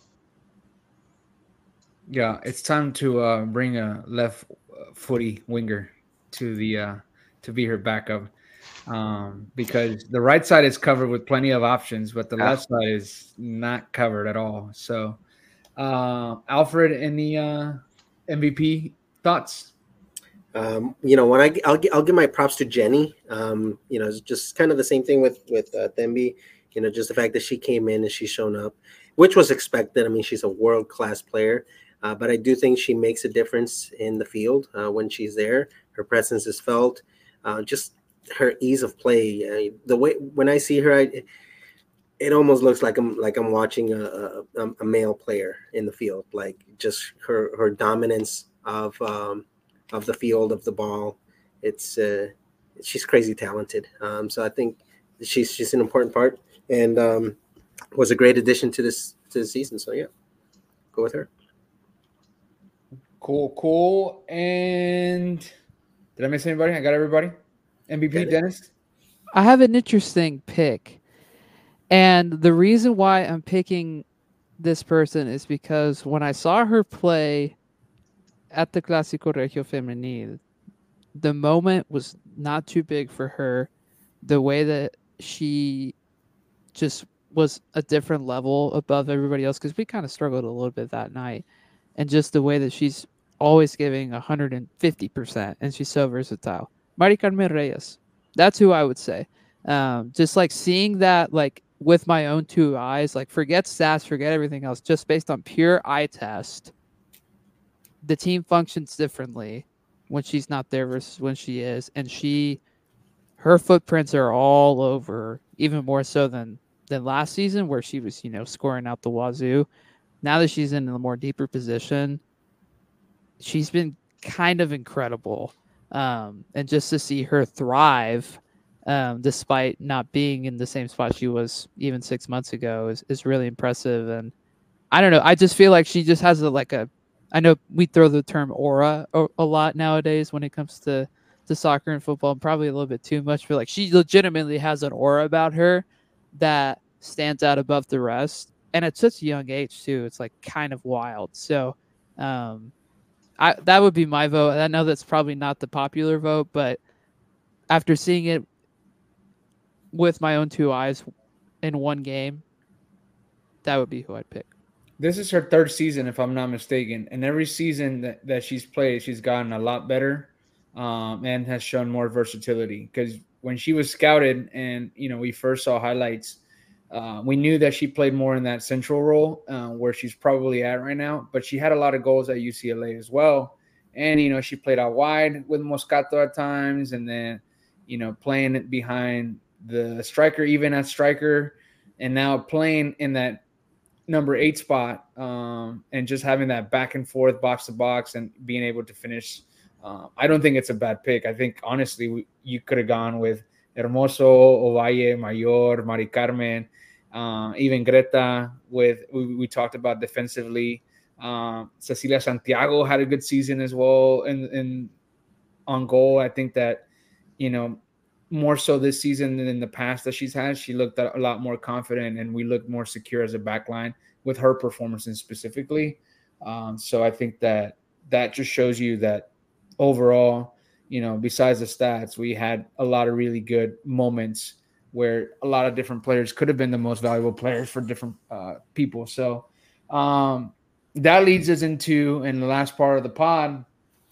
Yeah, it's time to uh, bring a left footy winger to the uh, to be her backup, um, because the right side is covered with plenty of options, but the Yeah. left side is not covered at all. So, uh, Alfred, any uh, M V P thoughts? Um, you know, when I I'll, I'll give my props to Jenny. Um, you know, it's just kind of the same thing with with uh, Thembi. You know, just the fact that she came in and she's shown up, which was expected. I mean, she's a world class player, uh, but I do think she makes a difference in the field uh, when she's there. Her presence is felt. Uh, just her ease of play. Uh, the way when I see her, I, it almost looks like I'm like I'm watching a, a, a male player in the field. Like just her her dominance of. Um, of the field of the ball. It's uh, she's crazy talented. Um, so I think she's she's an important part and um, was a great addition to this to the season. So yeah, go with her. Cool, cool. And did I miss anybody? I got everybody. M V P, Dennis. Dennis. I have an interesting pick, and the reason why I'm picking this person is because when I saw her play at the Clásico Regio Femenil, the moment was not too big for her. The way that she just was a different level above everybody else, because we kind of struggled a little bit that night, and just the way that she's always giving one hundred fifty percent, and she's so versatile. Mari Carmen Reyes. That's who I would say. Um, just like seeing that, like with my own two eyes, like forget stats, forget everything else, just based on pure eye test, the team functions differently when she's not there versus when she is, and she, her footprints are all over, even more so than than last season where she was, you know, scoring out the wazoo. Now that she's in a more deeper position, she's been kind of incredible. Um, and just to see her thrive, um, despite not being in the same spot she was even six months ago, is, is really impressive. And I don't know, I just feel like she just has a like a. I know we throw the term aura a, a lot nowadays when it comes to to soccer and football, and probably a little bit too much. But like she legitimately has an aura about her that stands out above the rest, and at such a young age too. It's like kind of wild. So. Um, I, that would be my vote. I know that's probably not the popular vote, but after seeing it with my own two eyes in one game, that would be who I'd pick. This is her third season, if I'm not mistaken, and every season that, that she's played, she's gotten a lot better, um, and has shown more versatility. Because when she was scouted, and you know, we first saw highlights, uh, we knew that she played more in that central role, uh, where she's probably at right now. But she had a lot of goals at U C L A as well, and you know, she played out wide with Moscato at times, and then you know, playing it behind the striker, even at striker, and now playing in that number eight spot, um, and just having that back and forth box to box and being able to finish. Uh, I don't think it's a bad pick. I think honestly, we, you could have gone with Hermoso, Ovalle, Mayor, Mari Carmen, uh, even Greta. With we, we talked about defensively, um, Cecilia Santiago had a good season as well, in, in on goal. I think that you know, more so this season than in the past that she's had. She looked a lot more confident, and we looked more secure as a backline with her performances specifically. Um, so I think that that just shows you that overall, you know, besides the stats, we had a lot of really good moments where a lot of different players could have been the most valuable players for different uh, people. So um, that leads us into, and the last part of the pod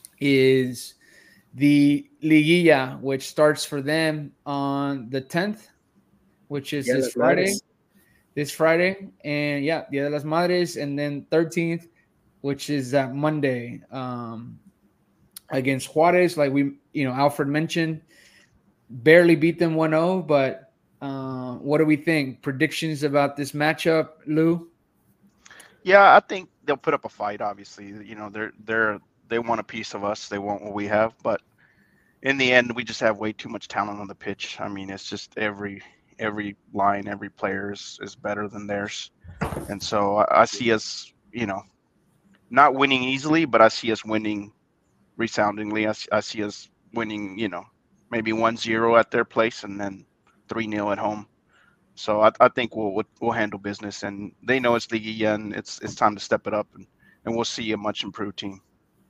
is the Liguilla, which starts for them on the tenth, which is Dia de this las Friday. Madres. This Friday. And yeah, Dia de las Madres. And then thirteenth, which is that Monday, um, against Juarez. Like we, you know, Alfred mentioned, barely beat them one oh, but uh, what do we think? Predictions about this matchup, Lou? Yeah, I think they'll put up a fight. Obviously, you know, they're they're they want a piece of us. They want what we have, but in the end, we just have way too much talent on the pitch. I mean, it's just every every line, every player is, is better than theirs, and so I, I see us, you know, not winning easily, but I see us winning resoundingly. I, I see us winning, you know, maybe one zero at their place and then three nil at home. So I, I think we'll, we'll we'll handle business, and they know it's Liguilla, and it's it's time to step it up, and, and we'll see a much improved team.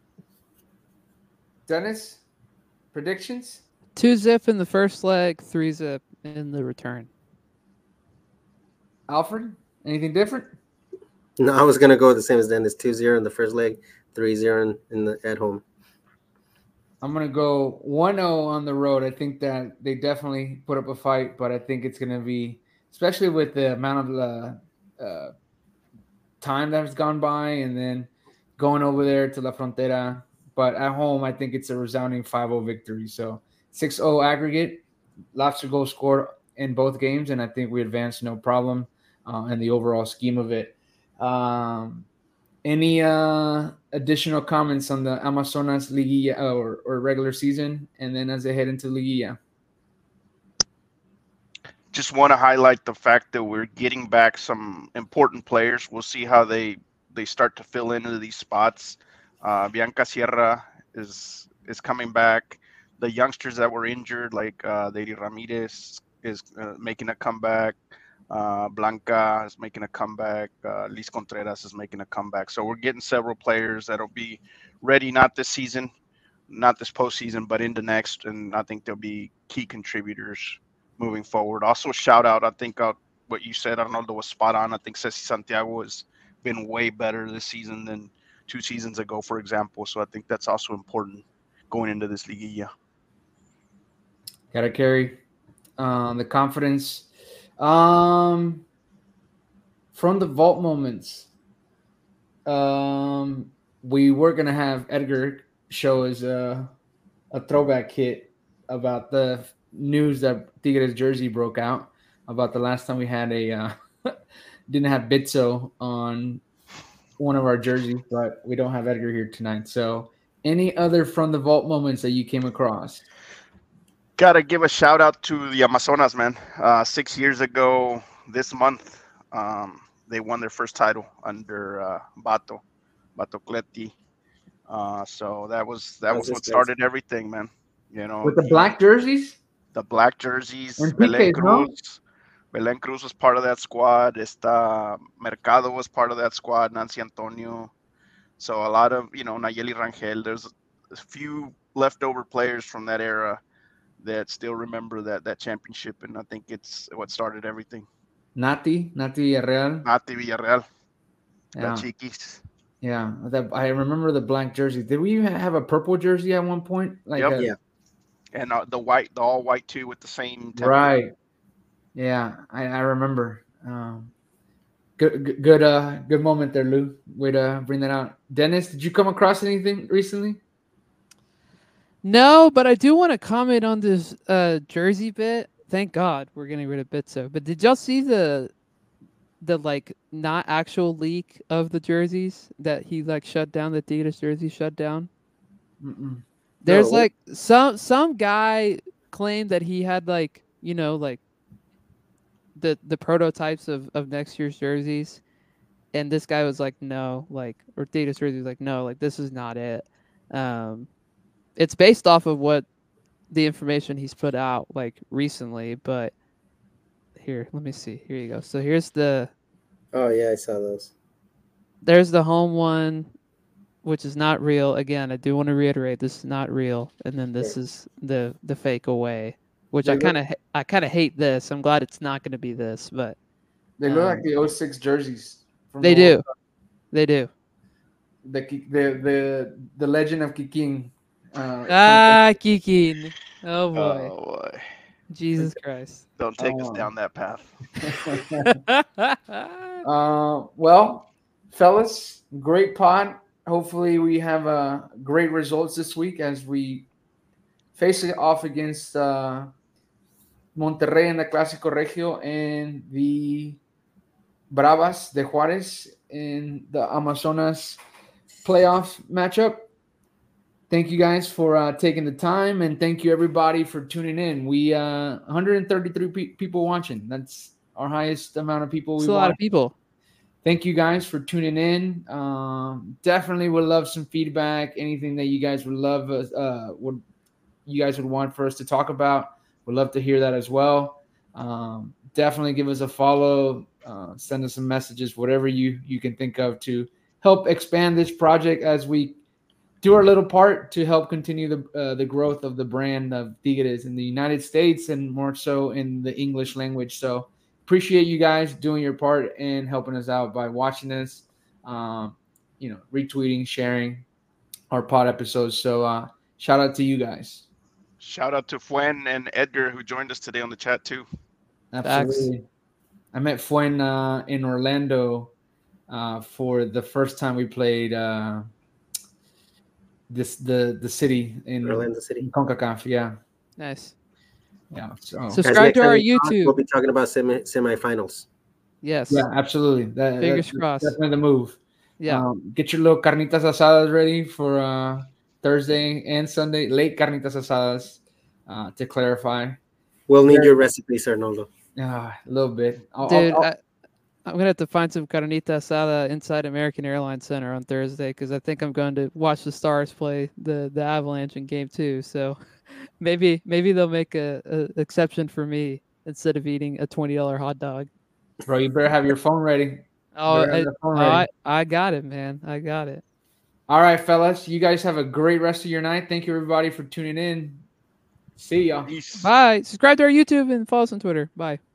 Dennis, predictions? Two zip in the first leg, three zip in the return. Alfred, anything different? No, I was gonna go the same as Dennis. two zero in the first leg, three zero in, in the at home. I'm going to go one oh on the road. I think that they definitely put up a fight, but I think it's going to be, especially with the amount of uh, uh, time that has gone by and then going over there to La Frontera. But at home, I think it's a resounding five oh victory. So six oh aggregate, lots of goals scored in both games, and I think we advanced no problem uh, in the overall scheme of it. Um, Any uh, additional comments on the Amazonas Liguilla or, or regular season, and then as they head into Liguilla? Just want to highlight the fact that we're getting back some important players. We'll see how they they start to fill into these spots. Uh, Bianca Sierra is is coming back. The youngsters that were injured, like uh, Lady Ramirez, is uh, making a comeback. Uh, Blanca is making a comeback. Uh, Liz Contreras is making a comeback. So we're getting several players that'll be ready, not this season, not this postseason, but into next. And I think they'll be key contributors moving forward. Also, shout out, I think uh, what you said, Arnoldo, was spot on. I think Ceci Santiago has been way better this season than two seasons ago, for example. So I think that's also important going into this Liguilla. Gotta carry uh, the confidence. Um, from the vault moments, um, we were gonna have Edgar show us a, a throwback hit about the news that Tigres jersey broke out about the last time we had a uh, didn't have Bitso on one of our jerseys, but we don't have Edgar here tonight. So, any other from the vault moments that you came across? Gotta give a shout out to the Amazonas, man. Uh, six years ago this month, um, they won their first title under uh, Bato, Bato Cletti. Uh, so that was that How's was this what place? started everything, man. You know, With the he- black jerseys? the black jerseys. And Belen Pique's, no? Cruz, Belen Cruz was part of that squad. Esta Mercado was part of that squad. Nancy Antonio. So a lot of you know Nayeli Rangel. There's a few leftover players from that era that still remember that that championship, and I think it's what started everything. Nati, Nati Villarreal. Nati Villarreal, Yeah. La Chiquis. Yeah, that, I remember the black jersey. Did we have a purple jersey at one point? Like Yep. a, Yeah. And uh, the white, the all white too, with the same template. right. Yeah, I, I remember. Um, good, good, good, uh, good moment there, Lou. Way to bring that out. Dennis, did you come across anything recently? No, but I do want to comment on this uh, jersey bit. Thank God we're getting rid of Bitso. But did y'all see the the like not actual leak of the jerseys that he like shut down? The Adidas jersey shut down. Mm-mm. There's No. like some some guy claimed that he had like you know like the the prototypes of of next year's jerseys, and this guy was like no, like or Adidas jersey was like no, like this is not it. Um, it's based off of what the information he's put out like recently, but here, let me see. Here you go. So here's the Oh yeah, I saw those. there's the home one, which is not real. Again, I do want to reiterate this is not real. And then this Yeah. is the the fake away, which They I look- kind of I kind of hate this. I'm glad it's not going to be this, but They look Um, like the oh six jerseys. From they the do. World Cup. They do. The Ki- the the the legend of Kikin. Uh, Ah, Kikin. Oh boy. Oh boy! Jesus Christ. Don't take us Oh. down that path. Uh, well, fellas, great pod. Hopefully, we have uh, great results this week as we face it off against uh, Monterrey in the Clásico Regio and the Bravas de Juárez in the Amazonas playoff matchup. Thank you guys for uh, taking the time, and thank you everybody for tuning in. We uh, one hundred thirty-three pe- people watching. That's our highest amount of people. It's we a lot watch. of people. Thank you guys for tuning in. Um, definitely would love some feedback. Anything that you guys would love, us- uh, would you guys would want for us to talk about? Would love to hear that as well. Um, definitely give us a follow. Uh, send us some messages, whatever you you can think of to help expand this project as we do our little part to help continue the uh, the growth of the brand of Tigres in the United States and more so in the English language. So appreciate you guys doing your part and helping us out by watching us, um, you know, retweeting, sharing our pod episodes. So uh, shout out to you guys. Shout out to Fuen and Edgar who joined us today on the chat too. Absolutely. I met Fuen uh, in Orlando uh, for the first time we played uh, this the the city in Orlando City. in CONCACAF. Yeah, Nice. yeah. So Guys, Subscribe next to time our we talk, YouTube. We'll be talking about semi semifinals. Yes. yeah, absolutely. That, Fingers that's crossed. definitely the move. Yeah. Um, get your little carnitas asadas ready for uh, Thursday and Sunday. Late carnitas asadas, uh, to clarify. We'll need Very- your recipes, Arnoldo. Uh, a little bit. I'll, Dude, I'll, I'll, I, I'm gonna have to find some carnita asada inside American Airlines Center on Thursday because I think I'm going to watch the Stars play the the Avalanche in Game Two. So maybe maybe they'll make a, a exception for me instead of eating a twenty dollar hot dog. bro, you better have your phone ready. Oh, Better have I, the phone I ready. I got it, man. I got it. All right, fellas. You guys have a great rest of your night. Thank you, everybody, for tuning in. See y'all. Peace. Bye. Subscribe to our YouTube and follow us on Twitter. Bye.